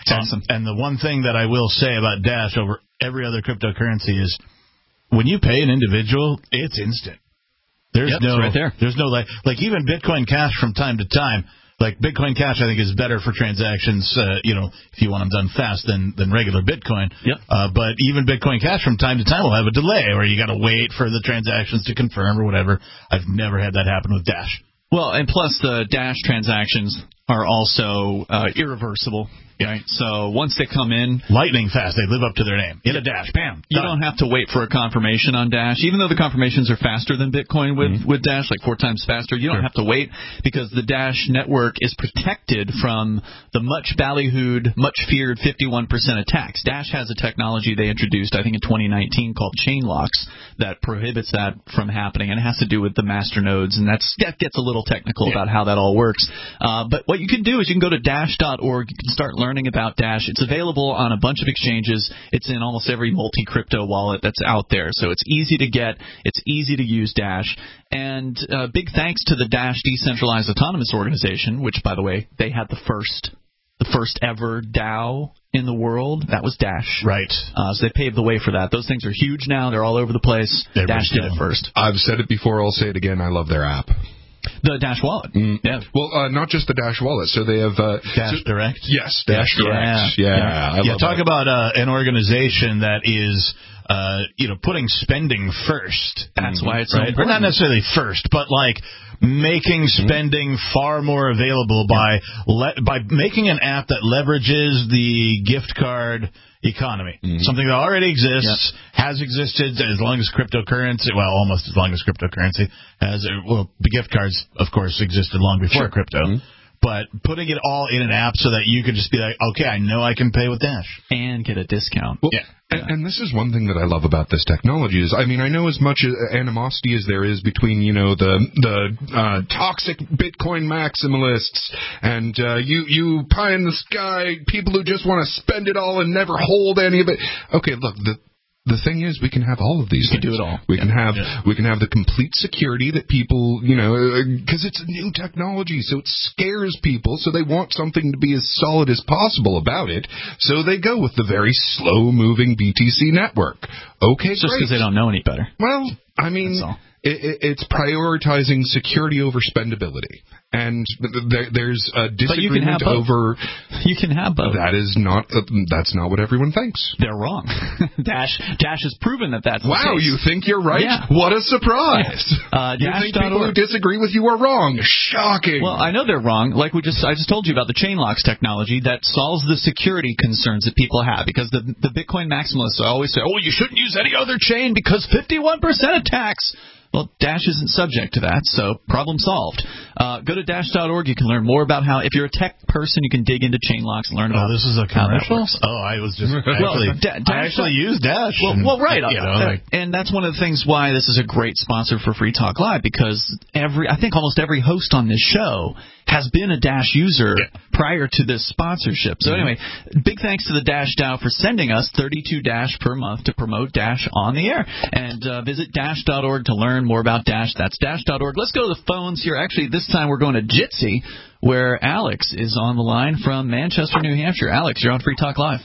Speaker 3: It's awesome.
Speaker 5: And the one thing that I will say about Dash over every other cryptocurrency is when you pay an individual, it's instant. There's
Speaker 3: yep,
Speaker 5: no,
Speaker 3: right there.
Speaker 5: There's no like, like even Bitcoin Cash from time to time. Like Bitcoin Cash, I think is better for transactions. Uh, you know, if you want them done fast than than regular Bitcoin.
Speaker 3: Yep.
Speaker 5: Uh, but even Bitcoin Cash from time to time will have a delay, or you got to wait for the transactions to confirm or whatever. I've never had that happen with Dash.
Speaker 3: Well, and plus the Dash transactions are also uh, irreversible. Right? So once they come in,
Speaker 5: lightning fast, they live up to their name. In a Dash, bam.
Speaker 3: You
Speaker 5: done.
Speaker 3: don't have to wait for a confirmation on Dash, even though the confirmations are faster than Bitcoin with, mm-hmm. with Dash, like four times faster. You don't sure. have to wait because the Dash network is protected from the much ballyhooed, much feared fifty-one percent attacks. Dash has a technology they introduced, I think, in twenty nineteen called chain locks that prohibits that from happening, and it has to do with the master nodes, and that's, that gets a little technical yeah. about how that all works. Uh, but what you can do is you can go to dash dot org. You can start learning about Dash. It's available on a bunch of exchanges. It's in almost every multi-crypto wallet that's out there. So it's easy to get. It's easy to use Dash. And uh, big thanks to the Dash Decentralized Autonomous Organization, which, by the way, they had the first the first ever DAO in the world. That was Dash.
Speaker 5: Right.
Speaker 3: Uh, so they paved the way for that. Those things are huge now. They're all over the place. They're Dash did it first.
Speaker 4: I've said it before. I'll say it again. I love their app.
Speaker 3: The Dash Wallet.
Speaker 4: Mm.
Speaker 3: Yeah.
Speaker 4: Well, uh, not just the Dash Wallet. So they have uh,
Speaker 5: Dash
Speaker 4: so,
Speaker 5: Direct.
Speaker 4: Yes, Dash
Speaker 5: yeah.
Speaker 4: Direct. Yeah, yeah.
Speaker 5: yeah.
Speaker 4: I
Speaker 5: yeah
Speaker 4: love
Speaker 5: talk
Speaker 4: that.
Speaker 5: about uh, an organization that is, uh, you know, putting spending first.
Speaker 3: That's
Speaker 5: mm-hmm.
Speaker 3: why it's
Speaker 5: right?
Speaker 3: so important.
Speaker 5: Or not necessarily first, but like making spending mm-hmm. far more available by le- by making an app that leverages the gift card economy, mm-hmm. something that already exists, yep. has existed as long as cryptocurrency, well, almost as long as cryptocurrency has, well, the gift cards, of course, existed long before
Speaker 3: sure.
Speaker 5: crypto. Mm-hmm. But putting it all in an app so that you can just be like, okay, I know I can pay with Dash.
Speaker 3: And get a discount.
Speaker 4: Well,
Speaker 5: yeah.
Speaker 4: And, and this is one thing that I love about this technology is, I mean, I know as much animosity as there is between, you know, the the uh, toxic Bitcoin maximalists and uh, you, you pie in the sky people who just want to spend it all and never hold any of it. Okay, look, the The thing is, we can have all of these.
Speaker 3: We
Speaker 4: things.
Speaker 3: can do it all.
Speaker 4: We
Speaker 3: yeah.
Speaker 4: can have
Speaker 3: yeah.
Speaker 4: we can have the complete security that people, you know, because it's a new technology, so it scares people. So they want something to be as solid as possible about it. So they go with the very slow-moving B T C network. Okay,
Speaker 3: it's just because they don't know any better.
Speaker 4: Well, I mean, it, it, it's prioritizing security over spendability. And there, there's a disagreement
Speaker 3: but you can have both.
Speaker 4: over.
Speaker 3: You can have both.
Speaker 4: That is not. Uh, that's not what everyone thinks.
Speaker 3: They're wrong. Dash Dash has proven that that's
Speaker 4: wow.
Speaker 3: the case.
Speaker 4: You think you're right?
Speaker 3: Yeah.
Speaker 4: What a surprise!
Speaker 3: Yeah. Uh,
Speaker 4: you think people who disagree with you are wrong? Shocking.
Speaker 3: Well, I know they're wrong. Like we just, I just told you about the chain locks technology that solves the security concerns that people have. Because the the Bitcoin maximalists always say, "Oh, you shouldn't use any other chain because fifty-one percent attacks." Well, Dash isn't subject to that, so problem solved. Uh, go to dash dot org. You can learn more about how, if you're a tech person, you can dig into chain locks and learn about.
Speaker 5: Oh, this is a commercial? Oh, I was just actually, well, da- I actually use Dash.
Speaker 3: Well, well right.
Speaker 5: You know,
Speaker 3: uh,
Speaker 5: like,
Speaker 3: and that's one of the things why this is a great sponsor for Free Talk Live, because every, I think almost every host on this show has been a Dash user yeah. prior to this sponsorship. So anyway, big thanks to the Dash DAO for sending us thirty-two Dash per month to promote Dash on the air. And uh, visit dash dot org to learn more about Dash. That's dash dot org. Let's go to the phones here. Actually, this time we're going to Jitsi, where Alex is on the line from Manchester, New Hampshire. Alex, you're on Free Talk Live.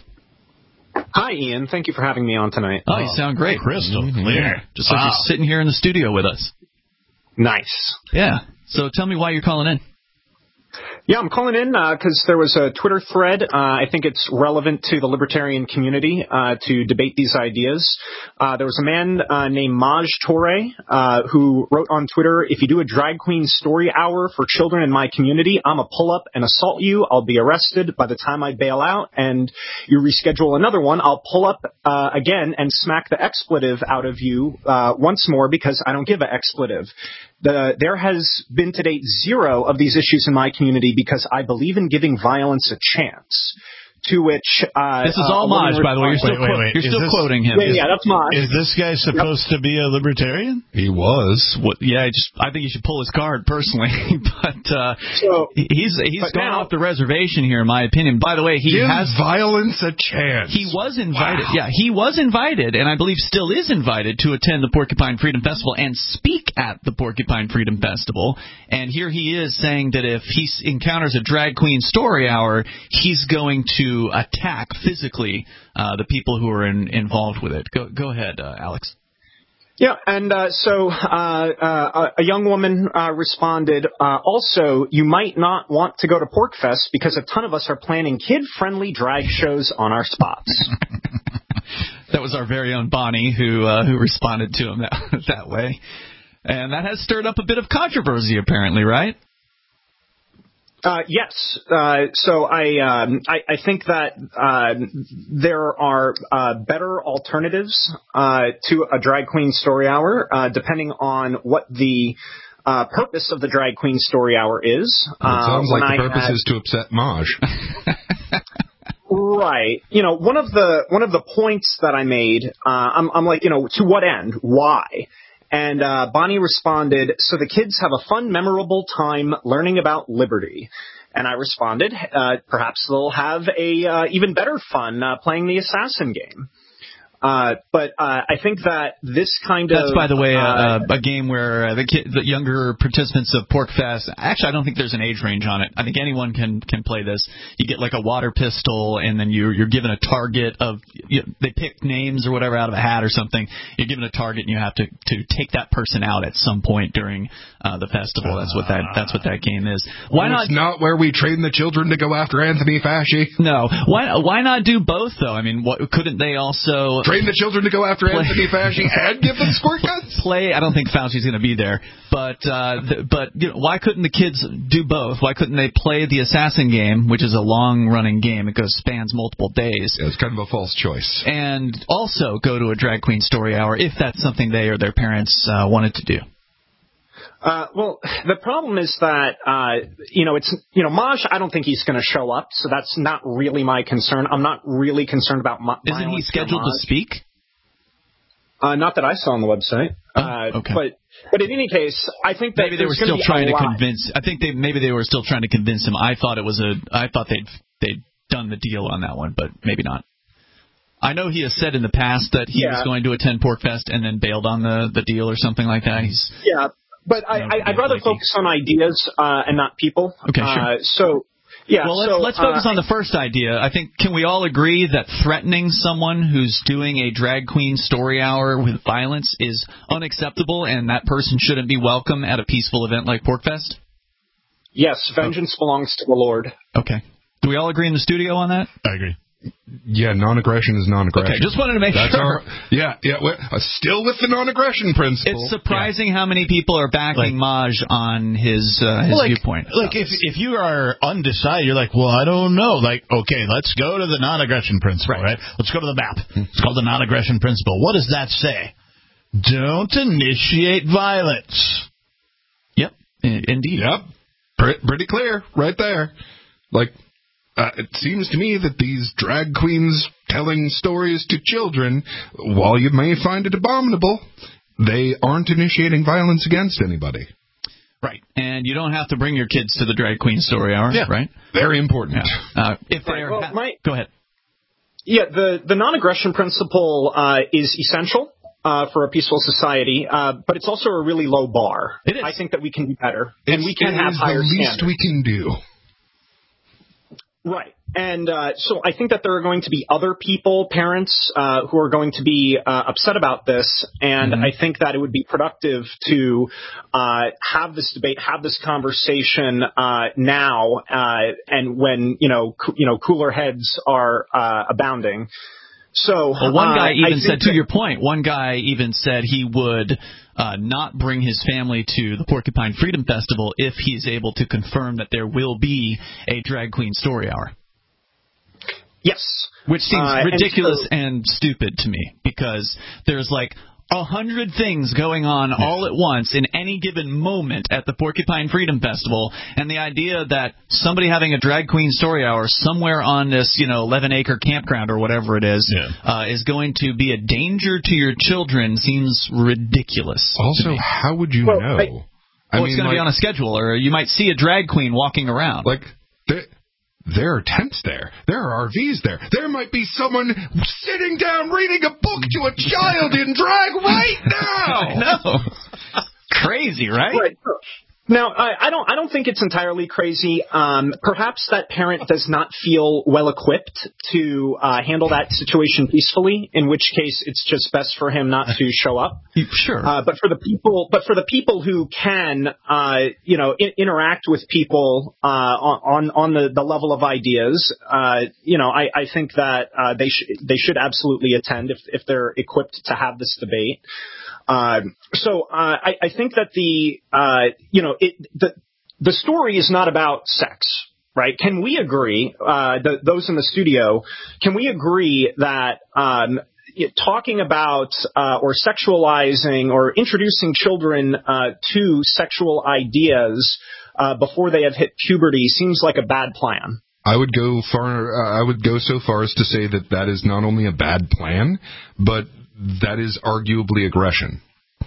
Speaker 12: Hi, Ian. Thank you for having me on tonight.
Speaker 3: Oh, you sound great.
Speaker 5: Crystal mm-hmm. clear.
Speaker 3: Just
Speaker 5: wow.
Speaker 3: like you're sitting here in the studio with us.
Speaker 12: Nice.
Speaker 3: Yeah. So tell me why you're calling in.
Speaker 12: Yeah, I'm calling in because uh, there was a Twitter thread. Uh, I think it's relevant to the libertarian community uh, to debate these ideas. Uh, there was a man uh, named Maj Toure uh, who wrote on Twitter, "If you do a drag queen story hour for children in my community, I'm a pull up and assault you. I'll be arrested by the time I bail out. And you reschedule another one, I'll pull up uh, again and smack the expletive out of you uh, once more because I don't give an expletive." The, there has been to date zero of these issues in my community because I believe in giving violence a chance. To which uh,
Speaker 3: this is all uh, Maj, by the way. You're still,
Speaker 5: wait, wait, wait.
Speaker 3: You're still
Speaker 5: this,
Speaker 3: quoting him.
Speaker 12: Yeah, yeah, that's Maj.
Speaker 5: Is this guy supposed yep. to be a libertarian?
Speaker 4: He was.
Speaker 3: What, yeah, I just I think he should pull his card personally. but uh,
Speaker 12: so,
Speaker 3: he's he's
Speaker 12: but
Speaker 3: gone
Speaker 12: now,
Speaker 3: off the reservation here, in my opinion. By the way, he
Speaker 4: give
Speaker 3: has
Speaker 4: violence a chance.
Speaker 3: He was invited.
Speaker 4: Wow.
Speaker 3: Yeah, he was invited, and I believe still is invited to attend the Porcupine Freedom Festival and speak at the Porcupine Freedom Festival. And here he is saying that if he encounters a drag queen story hour, he's going to to attack physically uh, the people who are in, involved with it. Go, go ahead, uh, Alex.
Speaker 12: Yeah, and uh, so uh, uh, a young woman uh, responded, uh, also, you might not want to go to PorcFest because a ton of us are planning kid-friendly drag shows on our spots.
Speaker 3: That was our very own Bonnie who uh, who responded to him that, that way. And that has stirred up a bit of controversy, apparently, right?
Speaker 12: Uh, yes. Uh, so I, um, I I think that uh, there are uh, better alternatives uh, to a drag queen story hour, uh, depending on what the uh, purpose of the drag queen story hour is.
Speaker 4: Well, it sounds
Speaker 12: uh,
Speaker 4: like the
Speaker 12: I
Speaker 4: purpose
Speaker 12: had...
Speaker 4: is to upset Maj.
Speaker 12: Right. You know, one of the one of the points that I made, uh, I'm, I'm like, you know, to what end? Why? And uh, Bonnie responded, so the kids have a fun, memorable time learning about liberty. And I responded, uh, perhaps they'll have a uh, even better fun uh, playing the assassin game. Uh, but uh, I think that this kind
Speaker 3: That's,
Speaker 12: of...
Speaker 3: That's, by the way,
Speaker 12: uh,
Speaker 3: a, a game where uh, the, kid, the younger participants of PorcFest... Actually, I don't think there's an age range on it. I think anyone can can play this. You get like a water pistol, and then you're, you're given a target of... You, they pick names or whatever out of a hat or something. You're given a target, and you have to, to take that person out at some point during uh, the festival. That's what that that's what that game is. Why
Speaker 4: well,
Speaker 3: not?
Speaker 4: It's not where we train the children to go after Anthony Fasci.
Speaker 3: No. Why Why not do both, though? I mean, what, couldn't they also...
Speaker 4: Train the children to go after play, Anthony Fauci and give them squirt guns?
Speaker 3: Play. I don't think Fauci's going to be there, but uh, th- but you know, why couldn't the kids do both? Why couldn't they play the assassin game, which is a long-running game? It goes spans multiple days.
Speaker 4: Yeah, it's kind of a false choice.
Speaker 3: And also go to a drag queen story hour if that's something they or their parents uh, wanted to do.
Speaker 12: Uh, well, the problem is that, uh, you know, it's, you know, Maj, I don't think he's going to show up, so that's not really my concern. I'm not really concerned about Ma-
Speaker 3: Isn't he scheduled to speak?
Speaker 12: Uh, not that I saw on the website.
Speaker 3: Oh,
Speaker 12: uh,
Speaker 3: okay.
Speaker 12: But, but in any case, I think that
Speaker 3: maybe they were still trying to convince. I think they maybe they were still trying to convince him. I thought it was a. I thought they'd they'd done the deal on that one, but maybe not. I know he has said in the past that he yeah. was going to attend PorcFest and then bailed on the, the deal or something like that. He's
Speaker 12: yeah. But I, I, I'd rather focus on ideas uh, and not people.
Speaker 3: Okay, sure.
Speaker 12: Uh, so, yeah.
Speaker 3: Well, let's,
Speaker 12: so,
Speaker 3: let's focus
Speaker 12: uh,
Speaker 3: on the first idea. I think, can we all agree that threatening someone who's doing a drag queen story hour with violence is unacceptable and that person shouldn't be welcome at a peaceful event like PorcFest?
Speaker 12: Yes, vengeance oh. belongs to the Lord.
Speaker 3: Okay. Do we all agree in the studio on that?
Speaker 5: I agree.
Speaker 4: Yeah, non-aggression is non-aggression.
Speaker 3: Okay, just wanted to make
Speaker 4: That's
Speaker 3: sure.
Speaker 4: Our, yeah, yeah, we're, uh, still with the non-aggression principle.
Speaker 3: It's surprising yeah. how many people are backing like, Maj on his uh, his
Speaker 5: well, like,
Speaker 3: viewpoint.
Speaker 5: Like, if if you are undecided, you're like, well, I don't know. Like, okay, let's go to the non-aggression principle, right? right? Let's go to the map. It's called the non-aggression principle. What does that say? Don't initiate violence.
Speaker 3: Yep, indeed.
Speaker 4: Yep, pretty, pretty clear right there. Like... Uh, it seems to me that these drag queens telling stories to children, while you may find it abominable, they aren't initiating violence against anybody.
Speaker 3: Right. And you don't have to bring your kids to the drag queen story hour,
Speaker 4: yeah.
Speaker 3: right?
Speaker 4: Very important.
Speaker 3: Yeah. Uh, if they
Speaker 12: right.
Speaker 3: are
Speaker 12: well,
Speaker 3: ha-
Speaker 12: my,
Speaker 3: Go ahead.
Speaker 12: Yeah, the, the non-aggression principle uh, is essential uh, for a peaceful society, uh, but it's also a really low bar.
Speaker 3: It is.
Speaker 12: I think that we can do better,
Speaker 4: it's,
Speaker 12: and we can
Speaker 4: it
Speaker 12: have
Speaker 4: is
Speaker 12: higher
Speaker 4: the least
Speaker 12: standards.
Speaker 4: we can do.
Speaker 12: Right. And uh, so I think that there are going to be other people, parents, uh, who are going to be uh, upset about this. And mm-hmm. I think that it would be productive to uh, have this debate, have this conversation uh, now, uh, and when, you know, co- you know, cooler heads are uh, abounding. So
Speaker 3: well, one guy
Speaker 12: uh,
Speaker 3: even said,
Speaker 12: that,
Speaker 3: to your point, one guy even said he would uh, not bring his family to the Porcupine Freedom Festival if he's able to confirm that there will be a drag queen story hour.
Speaker 12: Yes.
Speaker 3: Which seems
Speaker 12: uh,
Speaker 3: ridiculous
Speaker 12: and, so,
Speaker 3: and stupid to me, because there's like a hundred things going on all at once in any given moment at the Porcupine Freedom Festival, and the idea that somebody having a drag queen story hour somewhere on this, you know, eleven acre campground or whatever it is,
Speaker 5: yeah.
Speaker 3: uh, is going to be a danger to your children seems ridiculous.
Speaker 4: Also, how would you
Speaker 12: well,
Speaker 4: know?
Speaker 12: I,
Speaker 3: I well, mean, it's going like, to be on a schedule, or you might see a drag queen walking around.
Speaker 4: Like, there are tents there. There are R Vs there. There might be someone sitting down reading a book to a child in drag right now.
Speaker 3: I know. Crazy, right?
Speaker 12: Right. Now, I, I don't. I don't think it's entirely crazy. Um, perhaps that parent does not feel well equipped to uh, handle that situation peacefully. In which case, it's just best for him not to show up.
Speaker 3: Sure.
Speaker 12: Uh, but for the people, but for the people who can, uh, you know, I- interact with people uh, on on the, the level of ideas, uh, you know, I, I think that uh, they should they should absolutely attend if if they're equipped to have this debate. Uh, so uh, I, I think that the uh, you know it, the the story is not about sex, right? Can we agree, uh, the, those in the studio, can we agree that um, talking about uh, or sexualizing or introducing children uh, to sexual ideas uh, before they have hit puberty seems like a bad plan?
Speaker 4: I would go far. Uh, I would go so far as to say that that is not only a bad plan, but that is arguably aggression.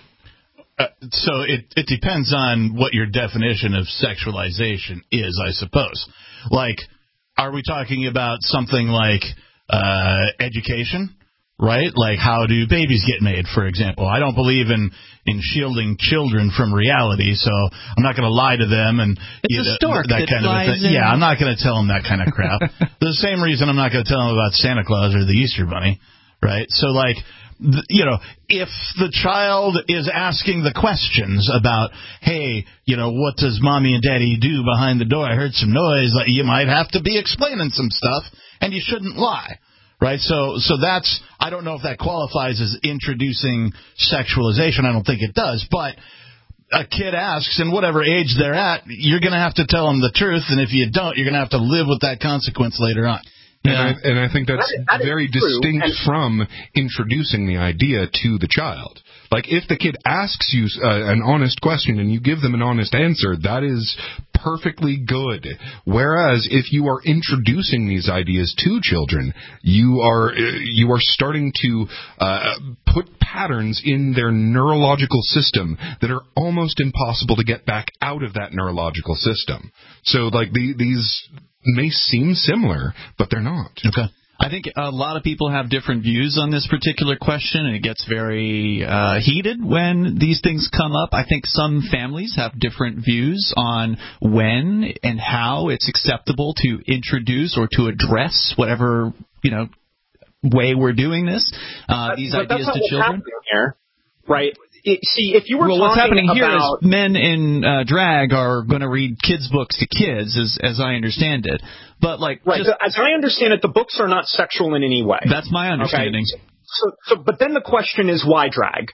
Speaker 5: Uh, so it, it depends on what your definition of sexualization is, I suppose. Like, are we talking about something like uh, education, right? Like, how do babies get made, for example? I don't believe in, in shielding children from reality, so I'm not going to lie to them and
Speaker 3: it's
Speaker 5: you
Speaker 3: a
Speaker 5: know,
Speaker 3: stork
Speaker 5: that
Speaker 3: that
Speaker 5: kind of a
Speaker 3: flies
Speaker 5: thing.
Speaker 3: in.
Speaker 5: Yeah, I'm not going to tell them that kind of crap. The same reason I'm not going to tell them about Santa Claus or the Easter Bunny, right? So, like, you know, if the child is asking the questions about, hey, you know, what does mommy and daddy do behind the door? I heard some noise. Like, you might have to be explaining some stuff, and you shouldn't lie, right? So, so that's, I don't know if that qualifies as introducing sexualization. I don't think it does, but a kid asks, and whatever age they're at, you're going to have to tell them the truth, and if you don't, you're going to have to live with that consequence later on.
Speaker 4: And, I, and I think that's
Speaker 12: that, that
Speaker 4: very
Speaker 12: true.
Speaker 4: distinct
Speaker 12: and,
Speaker 4: from introducing the idea to the child. Like, if the kid asks you uh, an honest question and you give them an honest answer, that is perfectly good. Whereas if you are introducing these ideas to children, you are uh, you are starting to uh, put patterns in their neurological system that are almost impossible to get back out of that neurological system. So, like, the, these may seem similar, but they're not.
Speaker 3: Okay. I think a lot of people have different views on this particular question, and it gets very uh, heated when these things come up. I think some families have different views on when and how it's acceptable to introduce or to address whatever, you know, way we're doing this, uh, these
Speaker 12: but
Speaker 3: ideas
Speaker 12: that's not
Speaker 3: to
Speaker 12: what's
Speaker 3: children.
Speaker 12: happening here, right? It, see, if you were
Speaker 3: well,
Speaker 12: talking
Speaker 3: what's happening
Speaker 12: about...
Speaker 3: here is men in uh, drag are going to read kids' books to kids, as as I understand it. But like,
Speaker 12: right?
Speaker 3: just,
Speaker 12: The, as I understand it, the books are not sexual in any way.
Speaker 3: That's my understanding.
Speaker 12: Okay? So, so, but then the question is, why drag?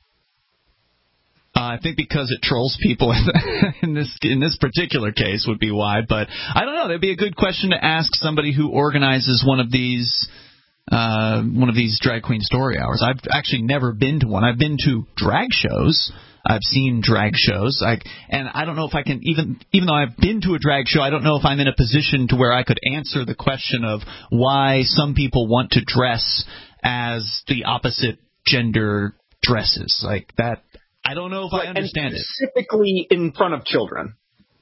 Speaker 3: Uh, I think because it trolls people in this in this particular case would be why. But I don't know. That'd be a good question to ask somebody who organizes one of these. Uh, one of these drag queen story hours. I've actually never been to one. I've been to drag shows. I've seen drag shows. I, and I don't know if I can even, even though I've been to a drag show, I don't know if I'm in a position to where I could answer the question of why some people want to dress as the opposite gender dresses. Like that, I don't know if
Speaker 12: right,
Speaker 3: I understand
Speaker 12: and
Speaker 3: it.
Speaker 12: Specifically in front of children.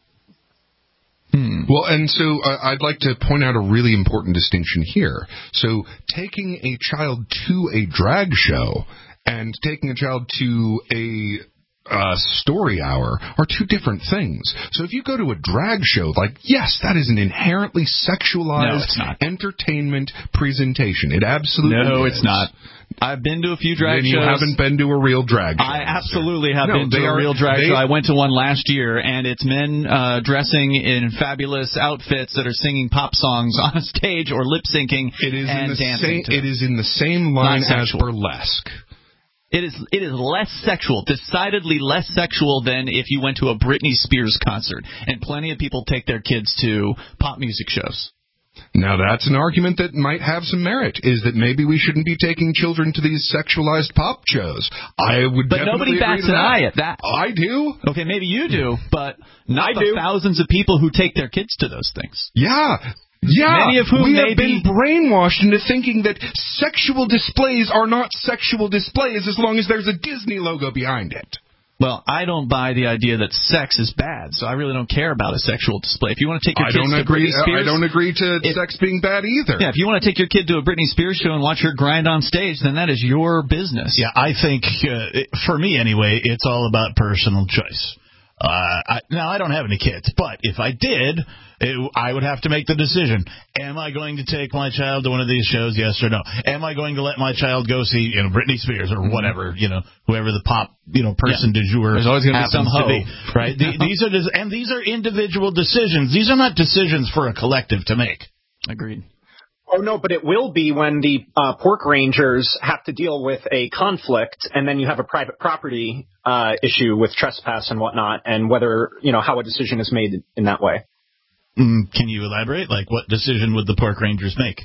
Speaker 4: Hmm. Well, and so uh, I'd like to point out a really important distinction here. So taking a child to a drag show and taking a child to a uh, story hour are two different things. So if you go to a drag show, like, yes, that is an inherently sexualized
Speaker 3: no,
Speaker 4: entertainment presentation. It absolutely
Speaker 3: No,
Speaker 4: is.
Speaker 3: it's not. I've been to a few drag
Speaker 4: then
Speaker 3: shows.
Speaker 4: You haven't been to a real drag show.
Speaker 3: I absolutely have
Speaker 4: no,
Speaker 3: been to a
Speaker 4: are,
Speaker 3: real drag
Speaker 4: they,
Speaker 3: show. I went to one last year, and it's men uh, dressing in fabulous outfits that are singing pop songs on a stage or lip syncing
Speaker 4: it is
Speaker 3: and
Speaker 4: in the
Speaker 3: dancing.
Speaker 4: Same, it is in the same line as burlesque.
Speaker 3: It is it is less sexual, decidedly less sexual than if you went to a Britney Spears concert. And plenty of people take their kids to pop music shows.
Speaker 4: Now, that's an argument that might have some merit, is that maybe we shouldn't be taking children to these sexualized pop shows. I would
Speaker 3: But
Speaker 4: definitely
Speaker 3: nobody bats
Speaker 4: agree to
Speaker 3: an
Speaker 4: that.
Speaker 3: eye at that.
Speaker 4: I do.
Speaker 3: Okay, maybe you do, but not
Speaker 12: I
Speaker 3: the
Speaker 12: do.
Speaker 3: thousands of people who take their kids to those things.
Speaker 4: Yeah. Yeah,
Speaker 3: Many of whom
Speaker 4: we
Speaker 3: may
Speaker 4: have been
Speaker 3: be
Speaker 4: brainwashed into thinking that sexual displays are not sexual displays as long as there's a Disney logo behind it.
Speaker 3: Well, I don't buy the idea that sex is bad, so I really don't care about a sexual display. If you want to take your
Speaker 4: I
Speaker 3: kids
Speaker 4: don't
Speaker 3: to
Speaker 4: agree.
Speaker 3: Britney Spears,
Speaker 4: I don't agree to
Speaker 3: if,
Speaker 4: sex being bad either.
Speaker 3: Yeah, if you want to take your kid to a Britney Spears show and watch her grind on stage, then that is your business.
Speaker 5: Yeah, I think, uh, it, for me anyway, it's all about personal choice. Uh, I, now, I don't have any kids, but if I did, it, I would have to make the decision. Am I going to take my child to one of these shows, yes or no? Am I going to let my child go see, you know, Britney Spears or whatever, you know, whoever the pop, you know, person yeah. du jour
Speaker 3: There's always going to be some
Speaker 5: to
Speaker 3: hoe.
Speaker 5: be, right? the, these are And these are individual decisions. These are not decisions for a collective to make.
Speaker 3: Agreed.
Speaker 12: Oh, no, but it will be when the uh, pork rangers have to deal with a conflict, and then you have a private property uh, issue with trespass and whatnot, and whether, you know, how a decision is made in that way.
Speaker 5: Mm, can you elaborate? Like, what decision would the pork rangers make?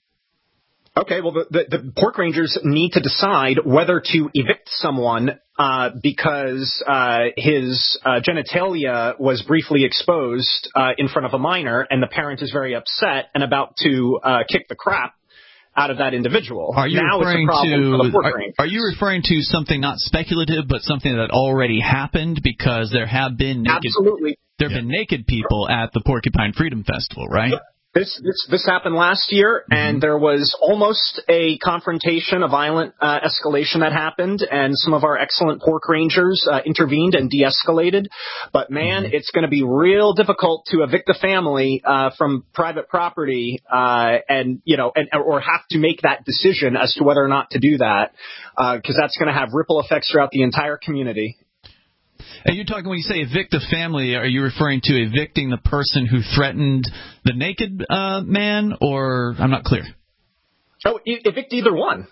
Speaker 12: Okay, well, the, the, the pork rangers need to decide whether to evict someone uh, because uh, his uh, genitalia was briefly exposed uh, in front of a minor, and the parent is very upset and about to uh, kick the crap out of that individual.
Speaker 3: Are you
Speaker 12: now
Speaker 3: referring
Speaker 12: it's a problem
Speaker 3: to?
Speaker 12: for the pork
Speaker 3: are,
Speaker 12: rangers.
Speaker 3: are you referring to something not speculative, but something that already happened? Because there have been naked,
Speaker 12: absolutely
Speaker 3: there have yeah. been naked people at the Porcupine Freedom Festival, right?
Speaker 12: Yeah. This, this this happened last year, and there was almost a confrontation, a violent uh, escalation that happened, and some of our excellent pork rangers uh, intervened and de-escalated. But, man, mm-hmm. it's going to be real difficult to evict a family uh, from private property uh, and, you know, and, or have to make that decision as to whether or not to do that, because uh, that's going to have ripple effects throughout the entire community.
Speaker 3: Are you talking, when you say evict a family, are you referring to evicting the person who threatened the naked uh, man, or I'm not clear?
Speaker 12: Oh, evict either one.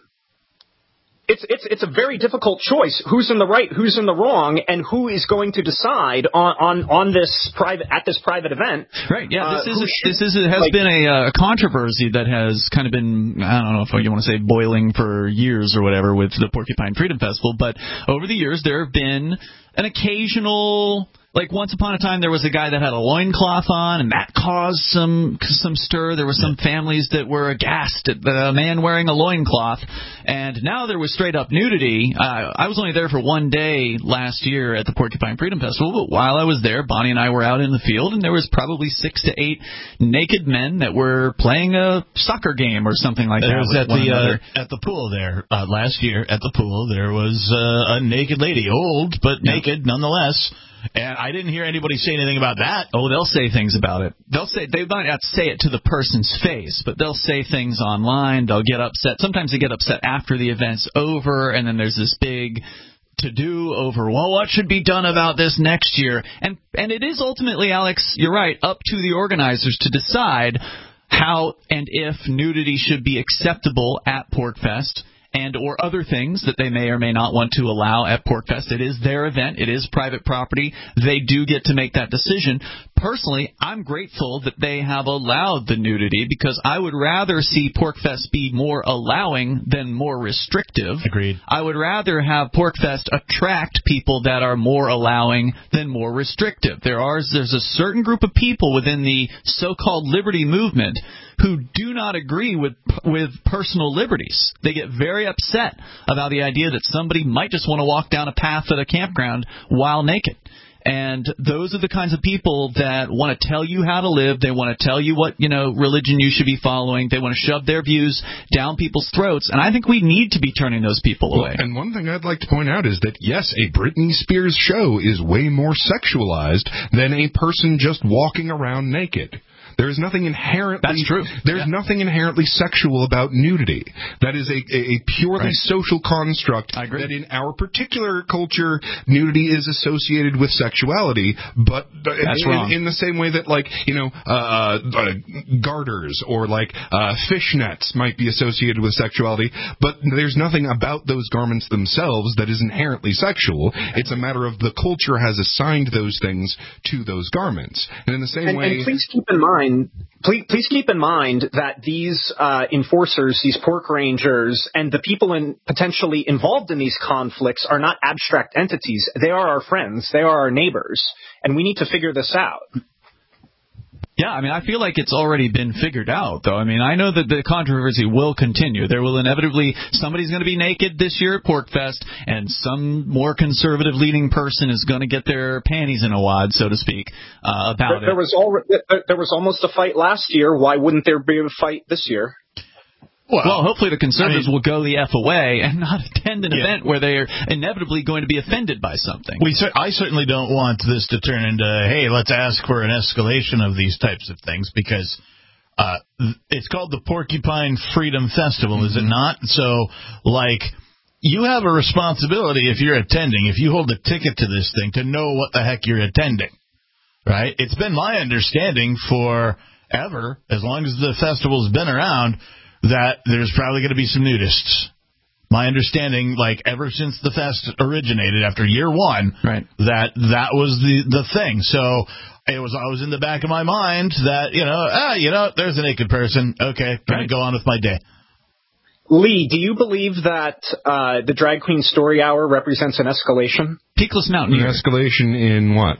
Speaker 12: It's it's it's a very difficult choice. Who's in the right, who's in the wrong, and who is going to decide on on, on this private at this private event?
Speaker 3: Right. Yeah. This
Speaker 12: uh,
Speaker 3: is a,
Speaker 12: should,
Speaker 3: this is it has like, been a, a controversy that has kind of been, I don't know if you want to say boiling for years or whatever with the Porcupine Freedom Festival, but over the years there have been an occasional. Like, once upon a time, there was a guy that had a loincloth on, and that caused some some stir. There were some families that were aghast at the man wearing a loincloth. And now there was straight-up nudity. Uh, I was only there for one day last year at the Porcupine Freedom Festival, but while I was there, Bonnie and I were out in the field, and there was probably six to eight naked men that were playing a soccer game or something like
Speaker 5: there
Speaker 3: that.
Speaker 5: Was at, the, uh, at the pool there uh, last year, at the pool, there was uh, a naked lady, old, but yeah. naked nonetheless. And I didn't hear anybody say anything about that.
Speaker 3: Oh, they'll say things about it. They'll say they might not say it to the person's face, but they'll say things online. They'll get upset. Sometimes they get upset after the event's over, and then there's this big to-do over, well, what should be done about this next year? And and it is ultimately, Alex, you're right, up to the organizers to decide how and if nudity should be acceptable at PorcFest, and or other things that they may or may not want to allow at PorcFest. It is their event. It is private property. They do get to make that decision. Personally, I'm grateful that they have allowed the nudity because I would rather see PorcFest be more allowing than more restrictive.
Speaker 5: Agreed.
Speaker 3: I would rather have PorcFest attract people that are more allowing than more restrictive. There are There's a certain group of people within the so-called liberty movement who do not agree with with personal liberties. They get very upset about the idea that somebody might just want to walk down a path at a campground while naked. And those are the kinds of people that want to tell you how to live. They want to tell you what, you know, religion you should be following. They want to shove their views down people's throats. And I think we need to be turning those people
Speaker 4: well,
Speaker 3: away.
Speaker 4: And one thing I'd like to point out is that, yes, a Britney Spears show is way more sexualized than a person just walking around naked. There is nothing inherently
Speaker 3: That's true.
Speaker 4: There's
Speaker 3: yeah.
Speaker 4: nothing inherently sexual about nudity. That is a, a purely
Speaker 3: right.
Speaker 4: social construct
Speaker 3: I agree.
Speaker 4: that in our particular culture, nudity is associated with sexuality, but
Speaker 3: That's
Speaker 4: in,
Speaker 3: wrong.
Speaker 4: in the same way that, like, you know, uh, uh, garters or, like, uh, fishnets might be associated with sexuality, but there's nothing about those garments themselves that is inherently sexual. It's a matter of the culture has assigned those things to those garments. And in the same
Speaker 12: and,
Speaker 4: way...
Speaker 12: And please keep in mind Please, please keep in mind that these uh, enforcers, these pork rangers, and the people in, potentially involved in these conflicts are not abstract entities. They are our friends. They are our neighbors. And we need to figure this out.
Speaker 3: Yeah, I mean, I feel like it's already been figured out, though. I mean, I know that the controversy will continue. There will inevitably, somebody's going to be naked this year at PorcFest, and some more conservative-leaning person is going to get their panties in a wad, so to speak, uh, about
Speaker 12: there, there
Speaker 3: it.
Speaker 12: Was al- there was almost a fight last year. Why wouldn't there be a fight this year?
Speaker 3: Well, well hopefully the conservatives I mean, will go the F away and not attend an yeah. event where they are inevitably going to be offended by something.
Speaker 5: We I certainly don't want this to turn into, hey, let's ask for an escalation of these types of things, because uh, it's called the Porcupine Freedom Festival, mm-hmm. is it not? So, like, you have a responsibility if you're attending, if you hold a ticket to this thing, to know what the heck you're attending, right? It's been my understanding forever, as long as the festival's been around, that there's probably going to be some nudists. My understanding, like, ever since the fest originated after year one,
Speaker 3: right.
Speaker 5: that that was the, the thing. So it was always in the back of my mind that, you know, ah, you know, there's a naked person. Okay, going right. to go on with my day.
Speaker 12: Lee, do you believe that uh, the Drag Queen Story Hour represents an escalation?
Speaker 3: Peakless Mountain.
Speaker 4: An escalation in what?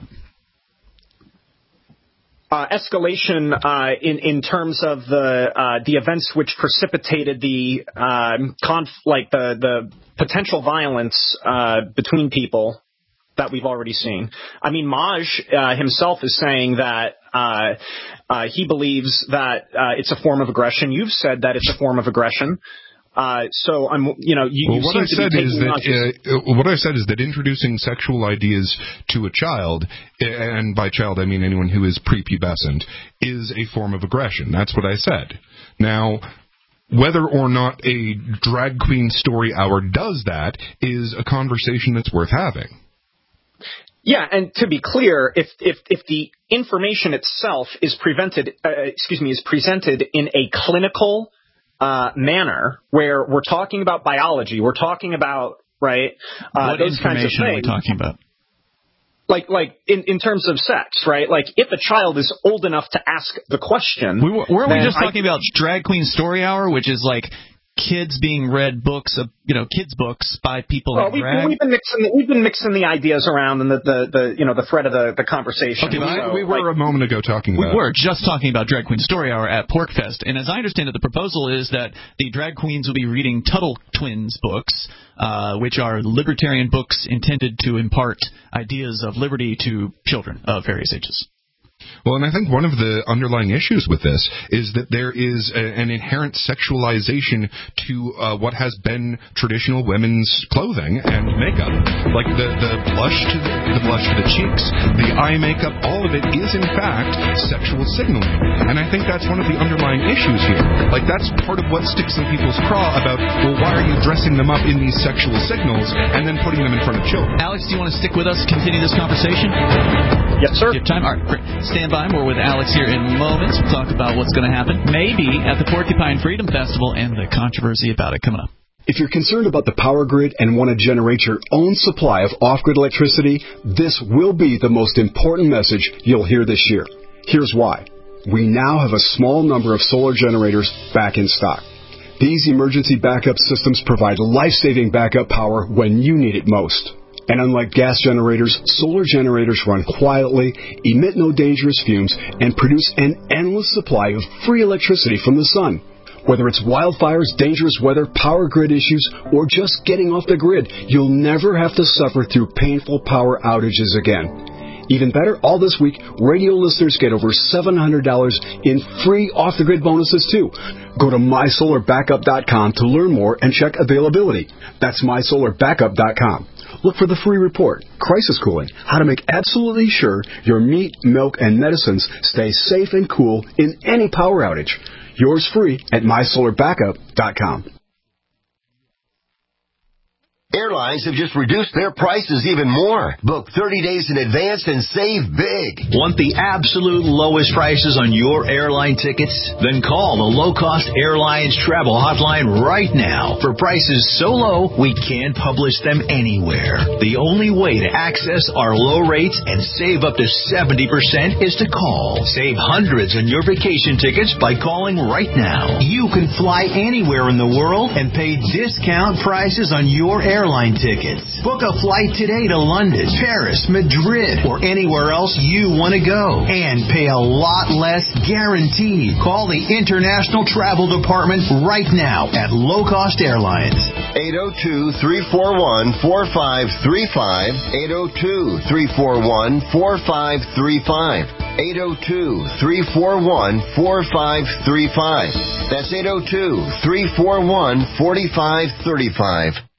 Speaker 12: Uh, escalation uh, in in terms of the uh, the events which precipitated the uh, conf- like the the potential violence uh, between people that we've already seen. I mean, Maj uh, himself is saying that uh, uh, he believes that uh, it's a form of aggression. You've said that it's a form of aggression. Uh, so I'm, you know, you,
Speaker 4: well,
Speaker 12: you
Speaker 4: what
Speaker 12: seem
Speaker 4: I
Speaker 12: to
Speaker 4: said
Speaker 12: be
Speaker 4: is
Speaker 12: taking
Speaker 4: that uh, what I said is that introducing sexual ideas to a child, and by child I mean anyone who is prepubescent, is a form of aggression. That's what I said. Now, whether or not a drag queen story hour does that is a conversation that's worth having.
Speaker 12: Yeah, and to be clear, if if if the information itself is prevented, uh, excuse me, is presented in a clinical Uh, manner where we're talking about biology, we're talking about, right, uh,
Speaker 3: what
Speaker 12: those kinds of things.
Speaker 3: What information are we talking about?
Speaker 12: Like, like in, in terms of sex, right? Like, if a child is old enough to ask the question...
Speaker 3: We were, weren't we just I, talking about Drag Queen Story Hour, which is like kids being read books of, you know, kids' books by people
Speaker 12: well,
Speaker 3: in
Speaker 12: we,
Speaker 3: drag?
Speaker 12: We've been mixing, we've been mixing the ideas around and the, the, the you know, the thread of the, the conversation.
Speaker 4: Okay,
Speaker 12: so,
Speaker 4: we were
Speaker 12: like,
Speaker 4: a moment ago talking
Speaker 3: we
Speaker 4: about...
Speaker 3: We were just talking about Drag Queen Story Hour at Porkfest, and as I understand it, the proposal is that the drag queens will be reading Tuttle Twins books, uh, which are libertarian books intended to impart ideas of liberty to children of various ages.
Speaker 4: Well, and I think one of the underlying issues with this is that there is a, an inherent sexualization to uh, what has been traditional women's clothing and makeup. Like the, the blush to the, the blush to the cheeks, the eye makeup, all of it is in fact sexual signaling. And I think that's one of the underlying issues here. Like, that's part of what sticks in people's craw about, well, why are you dressing them up in these sexual signals and then putting them in front of children?
Speaker 3: Alex, do you want to stick with us, continue this conversation?
Speaker 12: Yes, sir.
Speaker 3: Do you have time? All right, great. Stand by. We're with Alex here in moments. We'll talk about what's going to happen, maybe, at the Porcupine Freedom Festival and the controversy about it coming up.
Speaker 13: If you're concerned about the power grid and want to generate your own supply of off-grid electricity, this will be the most important message you'll hear this year. Here's why. We now have a small number of solar generators back in stock. These emergency backup systems provide life-saving backup power when you need it most. And unlike gas generators, solar generators run quietly, emit no dangerous fumes, and produce an endless supply of free electricity from the sun. Whether it's wildfires, dangerous weather, power grid issues, or just getting off the grid, you'll never have to suffer through painful power outages again. Even better, all this week, radio listeners get over seven hundred dollars in free off-the-grid bonuses, too. Go to my solar backup dot com to learn more and check availability. That's my solar backup dot com. Look for the free report, Crisis Cooling, how to make absolutely sure your meat, milk, and medicines stay safe and cool in any power outage. Yours free at my solar backup dot com.
Speaker 11: Airlines have just reduced their prices even more. Book thirty days in advance and save big.
Speaker 10: Want the absolute lowest prices on your airline tickets? Then call the Low Cost Airlines Travel Hotline right now for prices so low we can't publish them anywhere. The only way to access our low rates and save up to seventy percent is to call. Save hundreds on your vacation tickets by calling right now. You can fly anywhere in the world and pay discount prices on your airline airline tickets. Book a flight today to London, Paris, Madrid, or anywhere else you want to go. And pay a lot less guaranteed. Call the International Travel Department right now at Low Cost Airlines.
Speaker 11: eight oh two, three four one, four five three five. eight oh two, three four one, four five three five. eight oh two, three four one, four five three five. That's eight oh two, three four one, four five three five.